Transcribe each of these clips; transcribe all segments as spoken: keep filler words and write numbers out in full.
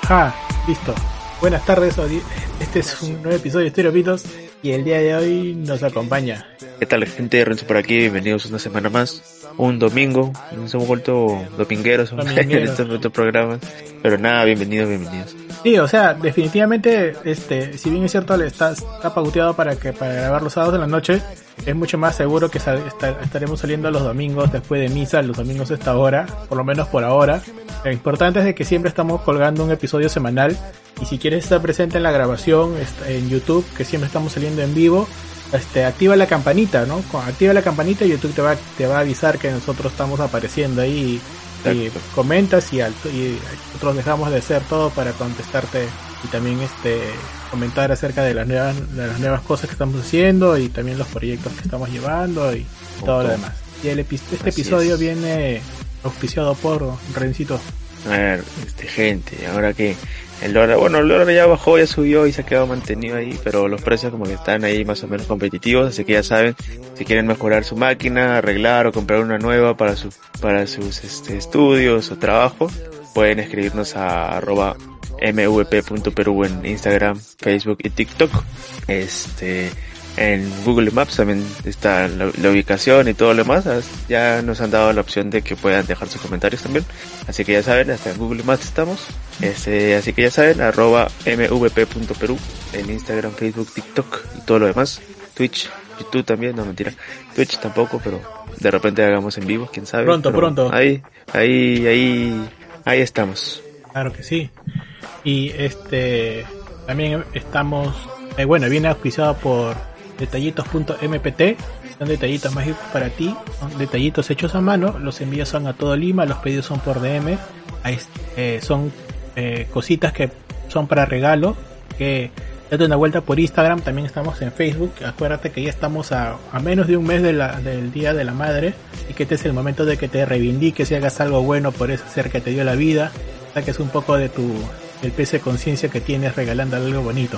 Ajá, listo. Buenas tardes, este es un nuevo episodio de Estereopitos y el día de hoy nos acompaña. ¿Qué tal, gente? Renzo por aquí, bienvenidos una semana más. Un domingo, nos hemos vuelto domingueros en estos programas, pero nada, bienvenidos, bienvenidos. Sí, o sea, definitivamente, este, si bien es cierto, le está, está pauteado para que para grabar los sábados de la noche, es mucho más seguro que sal, está, estaremos saliendo los domingos después de misa, los domingos a esta hora, por lo menos por ahora. Lo importante es de que siempre estamos colgando un episodio semanal, y si quieres estar presente en la grabación en YouTube, que siempre estamos saliendo en vivo, este, activa la campanita, ¿no? Activa la campanita y YouTube te va, te va a avisar que nosotros estamos apareciendo ahí. Y comentas y, y nosotros dejamos de hacer todo para contestarte y también este comentar acerca de las nuevas de las nuevas cosas que estamos haciendo y también los proyectos que estamos llevando y todo lo demás. Y el epi- este Así episodio es. Viene auspiciado por Rencito. A ver, este, gente, ahora que el dólar, bueno, el dólar ya bajó, ya subió y se ha quedado mantenido ahí, pero los precios como que están ahí más o menos competitivos, así que ya saben, si quieren mejorar su máquina, arreglar o comprar una nueva para su, para sus este, estudios o trabajo, pueden escribirnos a arroba mvp.peru en Instagram, Facebook y TikTok. Este, en Google Maps también está la, la ubicación y todo lo demás. Ya nos han dado la opción de que puedan dejar sus comentarios también, así que ya saben, hasta en Google Maps estamos. Este, así que ya saben, arroba mvp.peru en Instagram, Facebook, TikTok y todo lo demás. Twitch, YouTube también, no mentira, Twitch tampoco, pero de repente hagamos en vivo, quién sabe. Pronto, pero pronto. Ahí, ahí, ahí, ahí estamos. Claro que sí. Y este, también estamos, eh, bueno, viene auspiciado por detallitos punto m p t, son detallitos mágicos para ti, son detallitos hechos a mano, los envíos son a todo Lima, los pedidos son por D M, ahí, eh, son eh, cositas que son para regalo, que date una vuelta por Instagram, también estamos en Facebook, acuérdate que ya estamos a, a menos de un mes de la, del Día de la Madre, y que este es el momento de que te reivindiques y hagas algo bueno por ese ser que te dio la vida, saques un poco de tu, del peso de conciencia que tienes regalando algo bonito.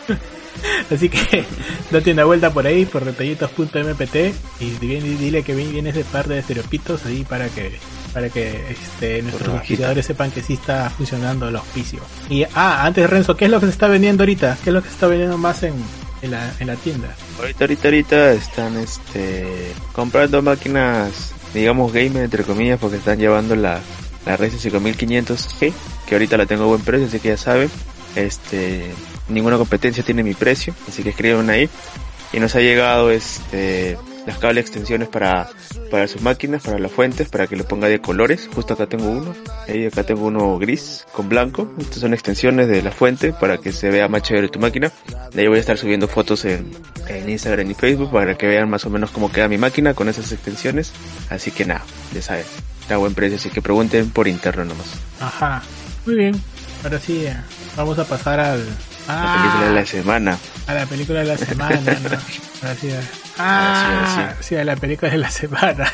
Así que date una vuelta por ahí por detallitos punto m p t y dile que vienes de parte de Estereopitos ahí para que para que este nuestros auspiciadores sepan que sí está funcionando el auspicio. Y ah, antes Renzo, ¿qué es lo que se está vendiendo ahorita? ¿Qué es lo que se está vendiendo más en, en la en la tienda? Ahorita ahorita ahorita están este comprando máquinas, digamos gamer entre comillas, porque están llevando la la Ryzen cinco mil quinientos G, que ahorita la tengo a buen precio, así que ya saben, este ninguna competencia tiene mi precio, así que escriban ahí. Y nos ha llegado este las cables extensiones para para sus máquinas, para las fuentes, para que le ponga de colores. Justo acá tengo uno, ahí acá tengo uno gris con blanco. Estas son extensiones de la fuente para que se vea más chévere tu máquina. De ahí voy a estar subiendo fotos en, en Instagram y Facebook para que vean más o menos cómo queda mi máquina con esas extensiones. Así que nada, ya saben, está a buen precio, así que pregunten por interno nomás. Ajá, muy bien. Ahora sí, vamos a pasar al Ah, la película de la semana. A la película de la semana, ¿no? Ahora sí, ah, sí, sí. sí, a la película de la semana.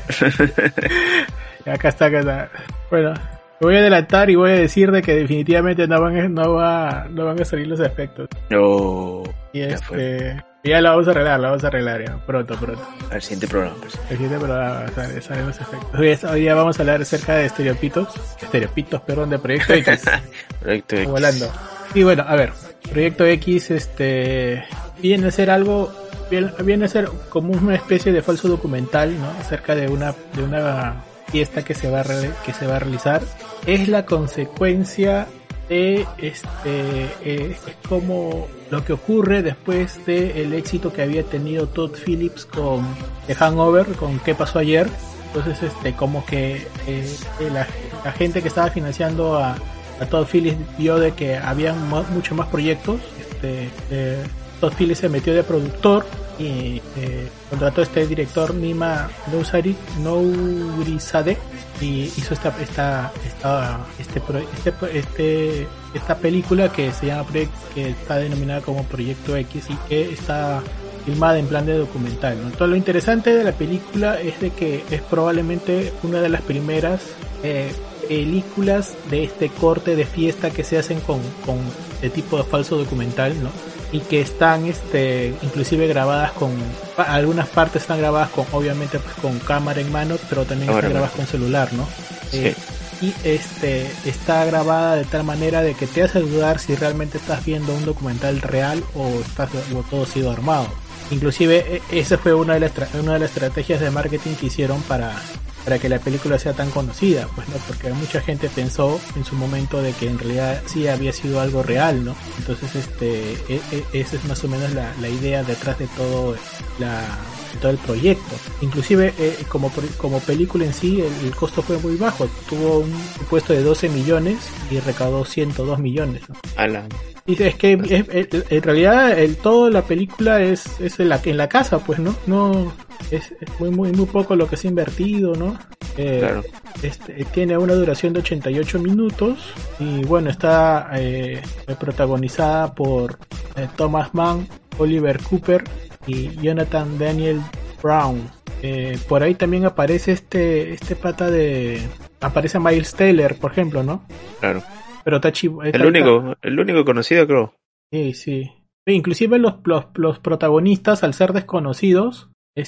acá está, acá está. Bueno, me voy a adelantar y voy a decir de que definitivamente no van a, no va, no van a salir los efectos. No. Y este, ya, fue. ya la vamos a arreglar, la vamos a arreglar ya, pronto, pronto. Al siguiente programa. Pues. Al siguiente programa salen, salen los efectos. Hoy, hoy día vamos a hablar acerca de Estereopitos, Estereopitos, perdón, de Proyecto X. Proyecto X. Volando. Y bueno, a ver, Proyecto X este viene a ser algo, viene, viene a ser como una especie de falso documental, ¿no? Acerca de una de una fiesta que se va a re, que se va a realizar. Es la consecuencia de este eh, es como lo que ocurre después del éxito que había tenido Todd Phillips con The Hangover, con ¿Qué pasó ayer? Entonces este como que eh, la, la gente que estaba financiando a a Todd Phillips vio de que había mucho más proyectos. Este, eh, Todd Phillips se metió de productor y eh, contrató a este director Nima Nousari, Nourizadeh y hizo esta esta esta este, este este esta película que se llama que está denominada como Proyecto X y que está filmada en plan de documental, ¿no? Entonces lo interesante de la película es de que es probablemente una de las primeras eh, películas de este corte de fiesta que se hacen con, con de tipo de falso documental, ¿no? Y que están este inclusive grabadas con algunas partes están grabadas con obviamente pues con cámara en mano, pero también Ahora, están grabadas con celular, ¿no? Sí. Eh, y este está grabada de tal manera de que te hace dudar si realmente estás viendo un documental real o, estás, o todo ha sido armado. Inclusive esa fue una de las una de las estrategias de marketing que hicieron para para que la película sea tan conocida, pues no, porque mucha gente pensó en su momento de que en realidad sí había sido algo real, ¿no? Entonces este e, e, esa es más o menos la, la idea detrás de todo la de todo el proyecto. Inclusive eh, como como película en sí el, el costo fue muy bajo, tuvo un presupuesto de doce millones y recaudó ciento dos millones, ¿no? Ala. Y es que es, es, en realidad el todo la película es es en la en la casa, pues, ¿no? No es, es muy muy muy poco lo que se ha invertido, ¿no? Eh, claro. Este, tiene una duración de ochenta y ocho minutos y bueno, está eh, protagonizada por eh, Thomas Mann, Oliver Cooper y Jonathan Daniel Brown. Eh, por ahí también aparece este este pata de aparece Miles Teller, por ejemplo, ¿no? Claro. Pero está chivo. El está, único, está... el único conocido, creo. Sí, sí. Inclusive los, los, los protagonistas, al ser desconocidos,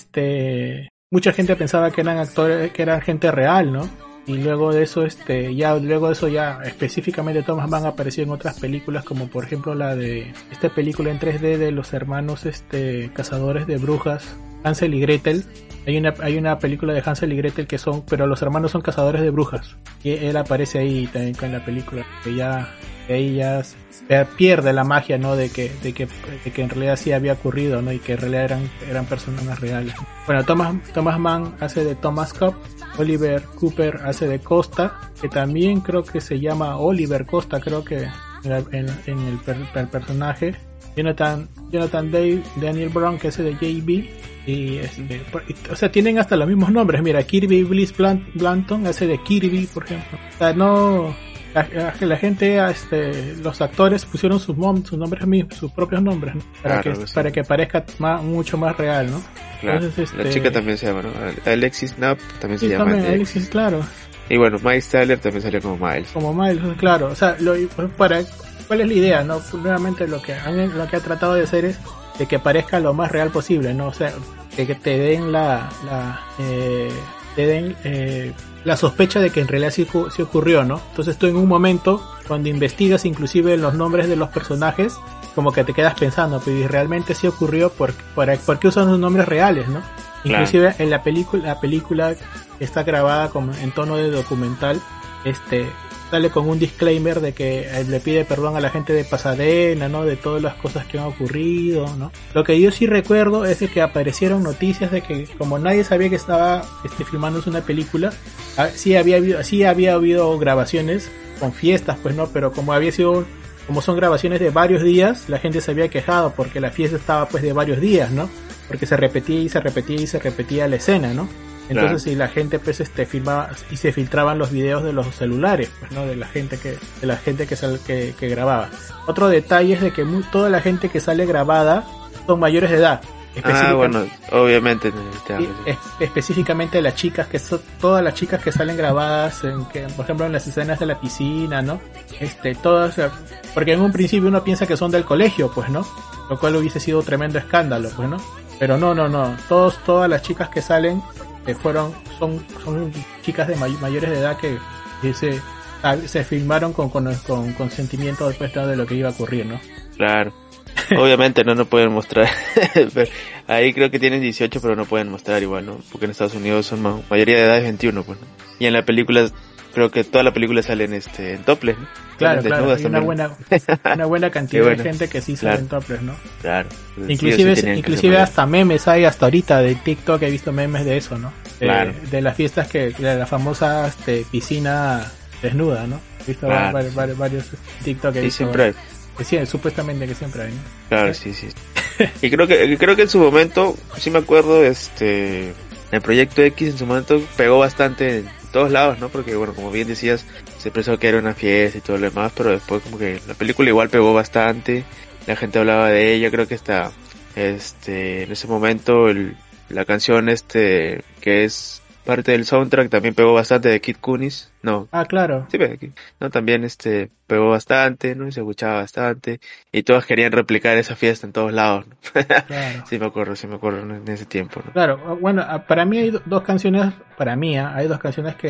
este, mucha gente pensaba que eran actores, que eran gente real, ¿no? Y luego de eso, este, ya, luego de eso ya específicamente Thomas Mann apareció en otras películas, como por ejemplo la de esta película en tres D de los hermanos, este, cazadores de brujas, Hansel y Gretel. Hay una, hay una película de Hansel y Gretel que son, pero los hermanos son cazadores de brujas. Y él aparece ahí también con la película, que ya, que ahí ya pierde la magia, ¿no? De que, de que, de que en realidad sí había ocurrido, ¿no? Y que en realidad eran, eran personas reales. Bueno, Thomas, Thomas Mann hace de Thomas Cobb, Oliver Cooper hace de Costa, que también creo que se llama Oliver Costa, creo que en, en, en el, per, el personaje. Jonathan, Jonathan Dave, Daniel Brown, que hace de J B. Y este, o sea, tienen hasta los mismos nombres. Mira, Kirby Bliss Blanton hace de Kirby, por ejemplo. O sea, no, la, la gente, este, los actores pusieron sus, sus nombres mismos, sus propios nombres, ¿no? Para claro, que sí. para que parezca más, mucho más real, ¿no? Claro. Entonces, este, la chica también se llama, ¿no? Alexis Knapp también sí, se llama. También, Alexis, claro. Y bueno, Miles Teller también salió como Miles. Como Miles, claro. O sea, lo, para, ¿cuál es la idea, no? Nuevamente lo que han, lo que ha tratado de hacer es de que parezca lo más real posible, ¿no? O sea, de que te den la, la eh, te den eh, la sospecha de que en realidad sí, sí ocurrió, ¿no? Entonces tú en un momento, cuando investigas inclusive los nombres de los personajes, como que te quedas pensando, pero realmente sí ocurrió, ¿por, por, por qué usan los nombres reales, no? Claro. Inclusive en la película, la película está grabada como en tono de documental, este, sale con un disclaimer de que le pide perdón a la gente de Pasadena, ¿no? De todas las cosas que han ocurrido, ¿no? Lo que yo sí recuerdo es de que aparecieron noticias de que como nadie sabía que estaba este, filmándose una película, sí había habido, sí había habido grabaciones con fiestas, pues no, pero como había sido, como son grabaciones de varios días, la gente se había quejado porque la fiesta estaba pues de varios días, ¿no? Porque se repetía y se repetía y se repetía la escena, ¿no? Entonces, si claro. la gente pues este filmaba y se filtraban los videos de los celulares, pues no, de la gente que de la gente que sal, que, que grababa. Otro detalle es de que muy, toda la gente que sale grabada son mayores de edad. Ah, bueno, obviamente. Es, específicamente las chicas que son todas las chicas que salen grabadas, en que, por ejemplo, en las escenas de la piscina, ¿no? Este, todas, porque en un principio uno piensa que son del colegio, pues, ¿no? Lo cual hubiese sido tremendo escándalo, pues, ¿no? Pero no, no, no. Todos, todas las chicas que salen que fueron son son chicas de may, mayores de edad que, que se se filmaron con con, con consentimiento después de lo que iba a ocurrir, ¿no? Claro. Obviamente no no pueden mostrar. Ahí creo que tienen dieciocho, pero no pueden mostrar igual, ¿no? Porque en Estados Unidos son ma- mayoría de edad es veintiuno, pues, ¿no? Y en la película creo que toda la película salen este en topless, ¿no? Claro, claro, hay una buena una buena cantidad bueno. de gente que sí sale claro. en topless, ¿no? Claro. Inclusive sí inclusive hasta memes hay hasta ahorita de TikTok, he visto memes de eso, ¿no? De, claro. de las fiestas que de la famosa este, piscina desnuda, ¿no? He visto claro. varios, varios, varios TikTok que he sí, visto. Siempre hay. Que sí, supuestamente que siempre hay, ¿no? Claro, sí, sí. Y creo que creo que en su momento, sí me acuerdo, este el Proyecto X en su momento pegó bastante en todos lados, ¿no? Porque bueno, como bien decías, se pensó que era una fiesta y todo lo demás, pero después como que la película igual pegó bastante, la gente hablaba de ella, creo que está este en ese momento el, la canción este que es parte del soundtrack también pegó bastante de Kid Kunis, no. Ah, claro. Sí, no, también este pegó bastante, ¿no? Y se escuchaba bastante y todos querían replicar esa fiesta en todos lados, ¿no? Claro. Sí me acuerdo, sí me acuerdo en ese tiempo, ¿no? Claro, bueno, para mí hay dos canciones, para mí, ¿eh? hay dos canciones que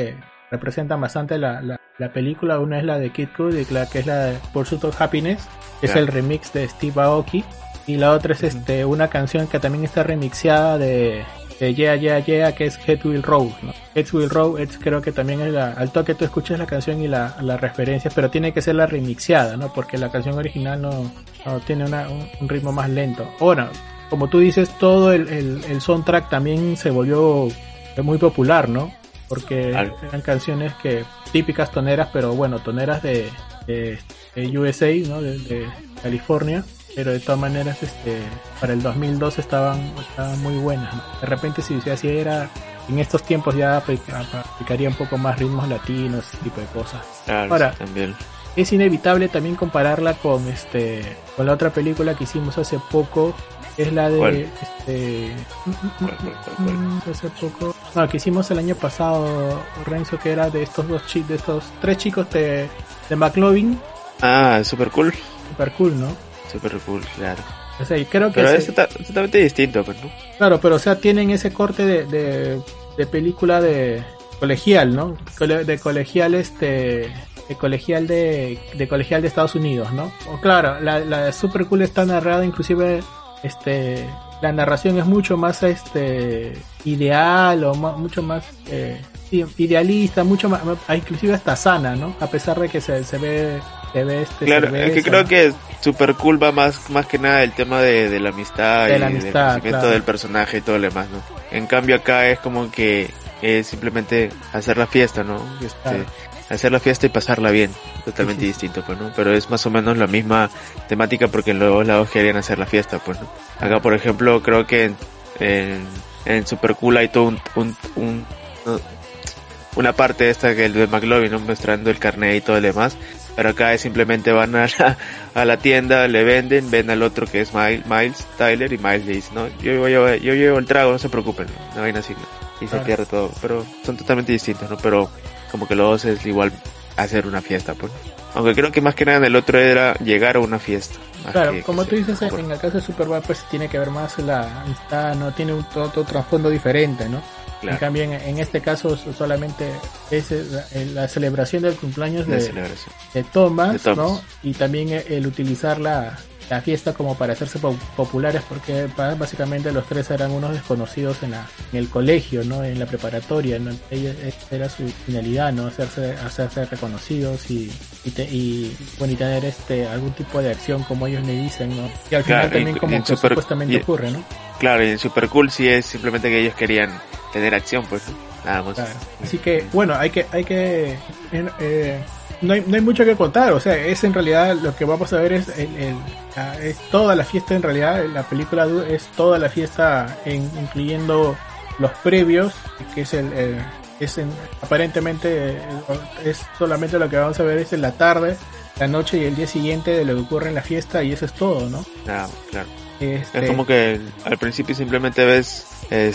representan bastante la, la, la película. Una es la de Kid Cudi, la que es la de Pursuit of Happiness, que yeah. es el remix de Steve Aoki, y la otra es este una canción que también está remixeada de, de Yeah Yeah Yeah, que es Head Will Roll, ¿no? Head Will Roll es, creo que también es la, al toque tú escuchas la canción y la, la referencia, pero tiene que ser la remixeada, ¿no? Porque la canción original no, no tiene una, un, un ritmo más lento. Ahora, como tú dices, todo el, el, el soundtrack también se volvió muy popular, ¿no? Porque eran canciones que típicas toneras, pero bueno, toneras de, de, de U S A, ¿no? De, de California, pero de todas maneras este para el dos mil dos estaban, estaban muy buenas, ¿no? De repente si se hacía era en estos tiempos ya aplicaría un poco más ritmos latinos, ese tipo de cosas. Claro, ahora también. Es inevitable también compararla con este con la otra película que hicimos hace poco, es la de ¿Cuál? este ¿Cuál, cuál, cuál, cuál? hace poco no que hicimos el año pasado, Renzo, que era de estos dos chicos, de estos tres chicos de de McLovin. Ah, super cool. Super cool, ¿no? Super cool, claro. O sea, y creo que pero ese, es tota- totalmente distinto, pues, ¿no? Claro, pero o sea, tienen ese corte de de, de película de colegial, ¿no? Cole, de colegial este de colegial de, de colegial de Estados Unidos, ¿no? O claro, la, la Super Cool está narrada, inclusive este la narración es mucho más este ideal o más, mucho más eh, idealista, mucho más, inclusive hasta sana, ¿no? A pesar de que se, se ve se ve este claro, cerveza, es que creo ¿no? que Super Cool va más más que nada el tema de, de la amistad de y la del amistad, crecimiento claro. del personaje y todo lo demás, ¿no? En cambio acá es como que es simplemente hacer la fiesta, ¿no? Este, Claro. hacer la fiesta y pasarla bien, totalmente Sí, sí. distinto, pues, ¿no? Pero es más o menos la misma temática porque en los dos lados querían hacer la fiesta, pues, ¿no? Acá, por ejemplo, creo que en, en, en Super Cool hay todo un, un, un, no, una parte esta que el de McLovin, ¿no? Mostrando el carnet y todo lo demás, pero acá es simplemente van a la, a la tienda, le venden, ven al otro que es Miles, Miles Tyler, y Miles le dice, no, yo, yo, yo llevo el trago, no se preocupen, ¿no? Una vaina así, ¿no? Y se Claro. pierde todo, pero son totalmente distintos, ¿no? Pero como que los dos es igual hacer una fiesta, pues. Aunque creo que más que nada en el otro era llegar a una fiesta. más Claro, que- como que tú se- dices, en, por- en el caso de Superbad pues tiene que ver más la amistad, no tiene un todo, todo trasfondo diferente, ¿no? Claro. En cambio, en, en este caso so- solamente es eh, la, la celebración del cumpleaños de de, celebración. de Thomas, De Thomas. ¿no? Y también el, el utilizar la, la fiesta como para hacerse po- populares, porque ba- básicamente los tres eran unos desconocidos en, la, en el colegio, ¿no? En la preparatoria, ¿no? Ella, esa era su finalidad, ¿no? Hacerse, hacerse reconocidos y, y, te- y, bueno, y tener este algún tipo de acción como ellos le dicen, ¿no? Y al final Claro, también y- como y en que Super- supuestamente y- ocurre, ¿no? Claro, y en Super Cool sí es simplemente que ellos querían tener acción, pues, ¿no? Nada más. Claro. Así que, bueno, hay que, hay que, eh, no hay, no hay mucho que contar, o sea, es en realidad lo que vamos a ver es, el, el- la- es toda la fiesta en realidad, la película du- es toda la fiesta en- incluyendo los previos, que es el, el- es en- aparentemente eh, es solamente lo que vamos a ver es en la tarde, la noche y el día siguiente de lo que ocurre en la fiesta y eso es todo, ¿no? Nada, claro. Este, Es como que al principio simplemente ves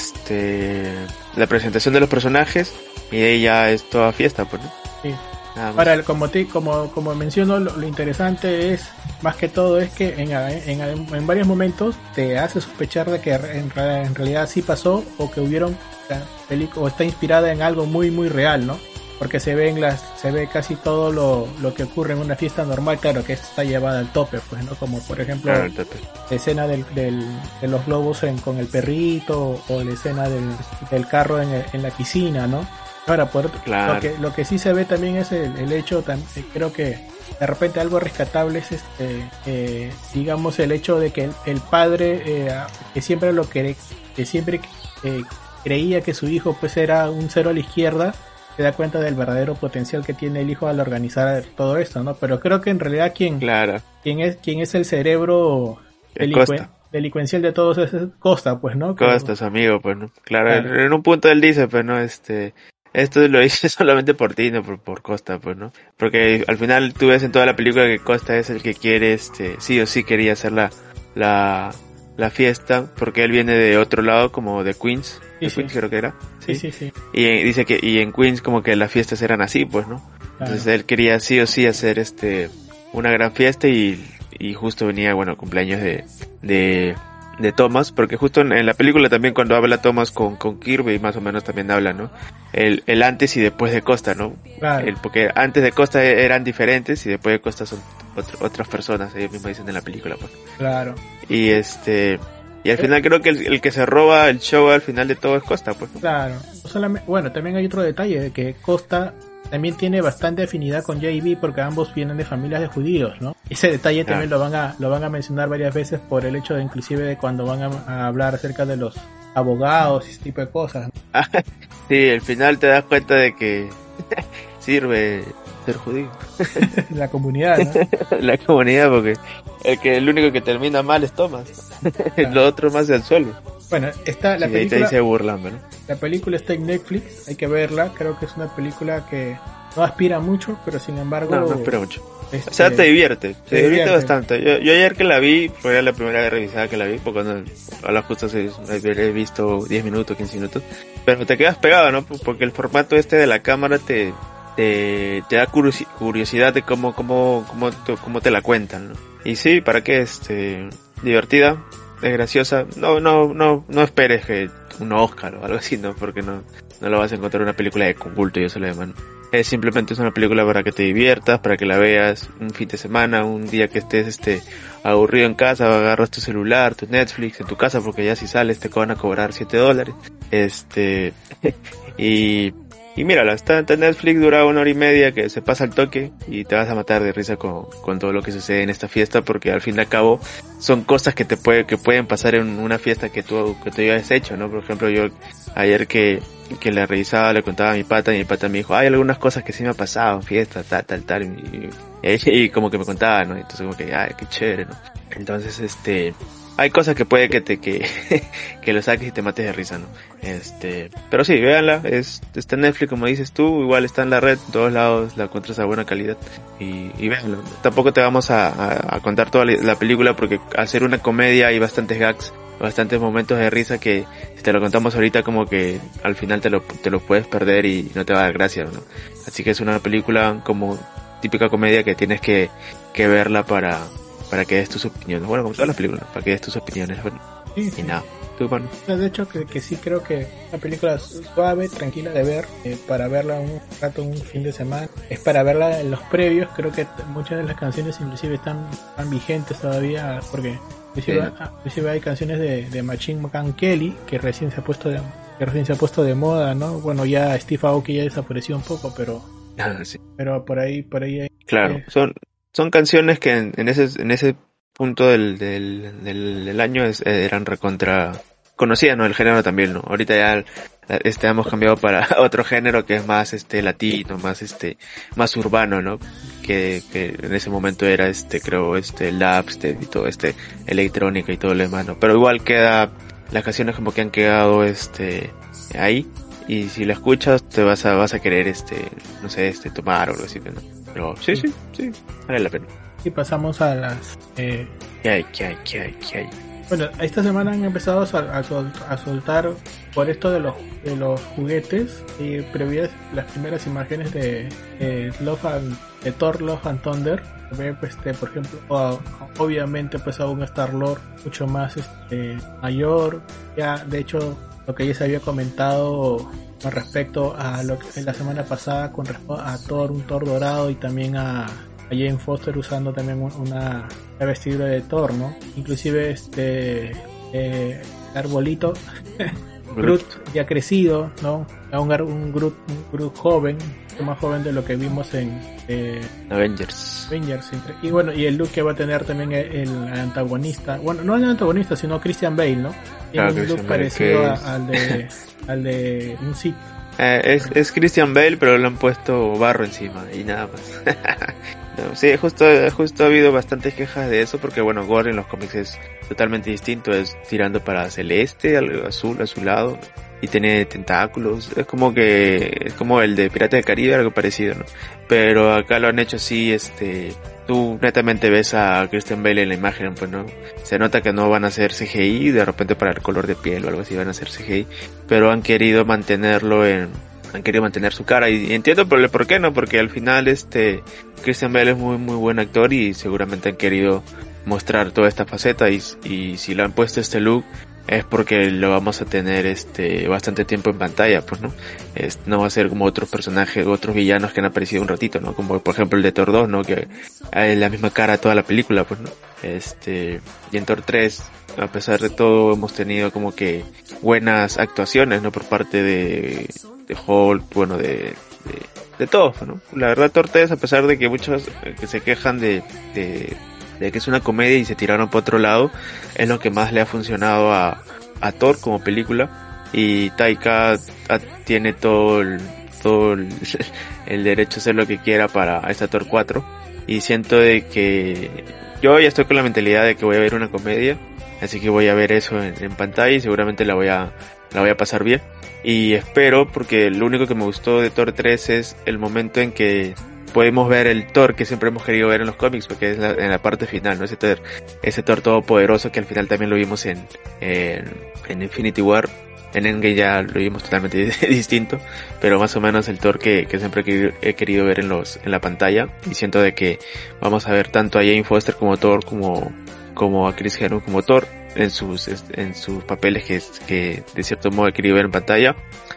este la presentación de los personajes y de ahí ya es toda fiesta, pues, ¿no? sí. Nada más. Ahora, como te, como, como menciono, lo, lo interesante es, más que todo, es que en, en, en varios momentos te hace sospechar de que en, re- en realidad sí pasó o que hubieron película o está inspirada en algo muy muy real, ¿no? Porque se ven las, se ve casi todo lo, lo que ocurre en una fiesta normal, claro que está llevada al tope, pues, ¿no? Como por ejemplo Claro, el Pepe. la escena del, del, de los globos en, con el perrito o la escena del, del carro en, el- en la piscina, ¿no? Ahora, por otro- Claro. lo, que, lo que sí se ve también es el, el hecho, tam- eh, creo que de repente algo rescatable es este, eh, digamos, el hecho de que el, el padre, eh, que siempre lo que, que siempre eh, creía que su hijo pues era un cero a la izquierda, se da cuenta del verdadero potencial que tiene el hijo al organizar todo esto, ¿no? Pero creo que en realidad quien, Claro. quien es, quien es el cerebro El delicuen- Costa. delincuencial de todos es Costa, pues, ¿no? Que- Costa, su amigo, pues, ¿no? Claro, Claro. En, en un punto él dice, pues, ¿no? Este, esto lo hice solamente por ti, no por, por Costa, pues, ¿no? Porque al final tú ves en toda la película que Costa es el que quiere, este, sí o sí quería hacer la, la, la fiesta, porque él viene de otro lado, como de Queens, Sí, de sí. Queens creo que era. Sí, sí, sí. Y eh, dice que, y en Queens como que las fiestas eran así, pues, ¿no? Entonces Claro. él quería sí o sí hacer este, una gran fiesta y, y justo venía, bueno, cumpleaños de, de, de Thomas, porque justo en, en la película también cuando habla Thomas con, con Kirby más o menos también habla, ¿no? el, el antes y después de Costa, ¿no? Claro. El, porque antes de Costa eran diferentes y después de Costa son otro, otras personas, ellos mismos dicen en la película, pues. Claro. Y este, y al final creo que el, el que se roba el show al final de todo es Costa, pues. Claro. No solamente, bueno, también hay otro detalle de que Costa también tiene bastante afinidad con J B porque ambos vienen de familias de judíos, ¿no? Ese detalle también Claro. lo van a lo van a mencionar varias veces por el hecho de inclusive de cuando van a, a hablar acerca de los abogados y ese tipo de cosas. Sí, al final te das cuenta de que sirve ser judío. La comunidad, ¿no? La comunidad, porque el que el único que termina mal es Thomas. Claro. Lo otro más el suelo. Bueno, esta la Y de ahí te película dice burlando, ¿no? la película está en Netflix, hay que verla, creo que es una película que no aspira mucho, pero sin embargo No, no espero mucho. este, O sea, te divierte, te, te divierte divierte. bastante. Yo, yo ayer que la vi, fue la primera vez revisada que la vi, porque no, a las justas he, he visto diez minutos, quince minutos, pero te quedas pegado, ¿no? Porque el formato este de la cámara te, te, te da curiosi- curiosidad de cómo, cómo, cómo, te- cómo te la cuentan, ¿no? Y sí, ¿para qué? Este, divertida, es graciosa, no, no, no, no esperes que un Oscar o algo así, ¿no? Porque no, no lo vas a encontrar en una película de culto y eso le llaman. Es simplemente es una película para que te diviertas, para que la veas un fin de semana, un día que estés este aburrido en casa, agarras tu celular, tu Netflix en tu casa, porque ya si sales te van a cobrar siete dólares. Este, y, y mírala, está en Netflix, dura una hora y media que se pasa al toque y te vas a matar de risa con, con todo lo que sucede en esta fiesta, porque al fin y al cabo son cosas que te puede, que pueden pasar en una fiesta que tú, que tú hayas hecho, ¿no? Por ejemplo, yo ayer que, que la revisaba, le contaba a mi pata y mi pata me dijo, hay algunas cosas que sí me ha pasado en fiesta, tal, tal, tal, y, y, y como que me contaba, ¿no? Entonces como que, ay, qué chévere, ¿no? Entonces, este, hay cosas que puede que te, que, que lo saques y te mates de risa, ¿no? Este, pero sí, véanla, es, está en Netflix como dices tú, igual está en la red, en todos lados la encuentras a buena calidad, y, y véanla. Tampoco te vamos a, a, a contar toda la, la película porque al ser una comedia hay bastantes gags, bastantes momentos de risa que si te lo contamos ahorita como que al final te lo, te lo puedes perder y no te va a dar gracia, ¿no? Así que es una película como típica comedia que tienes que, que verla para, para que des tus opiniones. Bueno, como todas las películas, para que des tus opiniones. Bueno, sí, sí. y nada. ¿Tú, Juan? De hecho, que, que sí creo que una película suave, tranquila de ver, eh, para verla un rato, un fin de semana. Es para verla en los previos, creo que t- muchas de las canciones inclusive están, están vigentes todavía, porque inclusive, Sí. ah, inclusive hay canciones de, de Machine Gun Kelly, que recién se ha puesto de, que recién se ha puesto de moda, ¿no? Bueno, ya Steve Aoki ya desapareció un poco, pero, Ah, sí. pero por ahí, por ahí hay, Claro, eh, son, son canciones que en, en ese, en ese punto del, del, del, del año es, eran recontra conocidas, ¿no? El género también, ¿no? Ahorita ya este hemos cambiado para otro género que es más este latino, más este, más urbano, ¿no? Que, que en ese momento era este, creo, este, el dubstep y todo este, electrónica y todo lo demás, ¿no? Pero igual queda, las canciones como que han quedado este, ahí, y si la escuchas te vas a, vas a querer este, no sé, este, tomar o algo así, ¿no? Pero sí, sí, sí, vale la pena. y pasamos a las, eh, ¿Qué hay, qué hay, qué hay, qué hay? bueno, esta semana han empezado a, sol- a sol- a soltar por esto de los de los juguetes y previas las primeras imágenes de, de Love and, de Thor Love and Thunder. Ve, pues, este, por ejemplo, o- obviamente pues a un Star Lord mucho más este, mayor. Ya, de hecho, lo que ya se había comentado con respecto a lo que la semana pasada con respecto a Thor, un Thor dorado, y también a a Jane Foster usando también un- una, una vestidura de Thor, ¿no? Inclusive este eh, arbolito Groot ya crecido, ¿no? A un, ar- un Groot, un Groot joven, mucho más joven de lo que vimos en eh, Avengers. Avengers. entre- Y bueno, y el look que va a tener también el, el antagonista, bueno, no el antagonista, sino Christian Bale, ¿no? Tiene Claro, un look Christian Bale, parecido que a- es- al de al de un Sith. Eh, es, es Christian Bale, pero le han puesto barro encima y nada más. No, sí, justo, justo ha habido bastantes quejas de eso porque bueno, Gore en los cómics es totalmente distinto, es tirando para celeste, algo azul, azulado, y tiene tentáculos, es como que, es como el de Piratas del Caribe, algo parecido, ¿no? Pero acá lo han hecho así, este, tú netamente ves a Christian Bale en la imagen, pues no, se nota que no van a hacer C G I, de repente para el color de piel o algo así van a hacer C G I, pero han querido mantenerlo en, han querido mantener su cara y, y entiendo por, por qué no, porque al final este Christian Bale es muy muy buen actor y seguramente han querido mostrar toda esta faceta y, y si le han puesto este look es porque lo vamos a tener este bastante tiempo en pantalla, pues, ¿no? Es, no va a ser como otros personajes, otros villanos que han aparecido un ratito, ¿no? Como por ejemplo el de Thor dos, ¿no? Que hay la misma cara toda la película, pues, ¿no? Este, y en Thor tres, a pesar de todo, hemos tenido como que buenas actuaciones, ¿no? Por parte de, de Hulk, bueno, de, de, de todos, ¿no? La verdad, Thor tres, a pesar de que muchos eh, que se quejan de, de de que es una comedia y se tiraron por otro lado, es lo que más le ha funcionado a, a Thor como película, y Taika a, tiene todo el, todo el, el derecho a hacer lo que quiera para esta Thor cuatro, y siento de que yo ya estoy con la mentalidad de que voy a ver una comedia, así que voy a ver eso en, en pantalla y seguramente la voy a la voy a pasar bien, y espero, porque lo único que me gustó de Thor tres es el momento en que podemos ver el Thor que siempre hemos querido ver en los cómics, porque es la, en la parte final, ¿no? Ese Thor, ese Thor todopoderoso que al final también lo vimos en, en, en Infinity War. En Endgame ya lo vimos totalmente distinto, pero más o menos el Thor que, que siempre he querido ver en los, en la pantalla, y siento de que vamos a ver tanto a Jane Foster como Thor, como, como a Chris Hemsworth como Thor, en sus, en sus papeles que, que de cierto modo he querido ver en pantalla.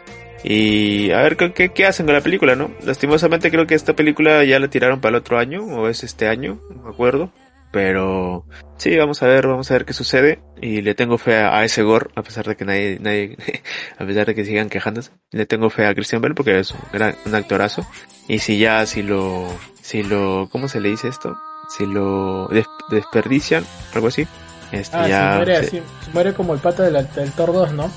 Y a ver qué, qué hacen con la película, ¿no? Lastimosamente creo que esta película ya la tiraron para el otro año, o es este año, no me acuerdo. Pero sí, vamos a ver, vamos a ver qué sucede. Y le tengo fe a, a ese Gore, a pesar de que nadie, nadie, a pesar de que sigan quejándose. Le tengo fe a Christian Bale porque es un gran, un actorazo. Y si ya, si lo, si lo, ¿cómo se le dice esto? Si lo des, desperdician, algo así. Este, ah, ya, si muere, se... así, si muere como el pata del, del Thor dos, ¿no?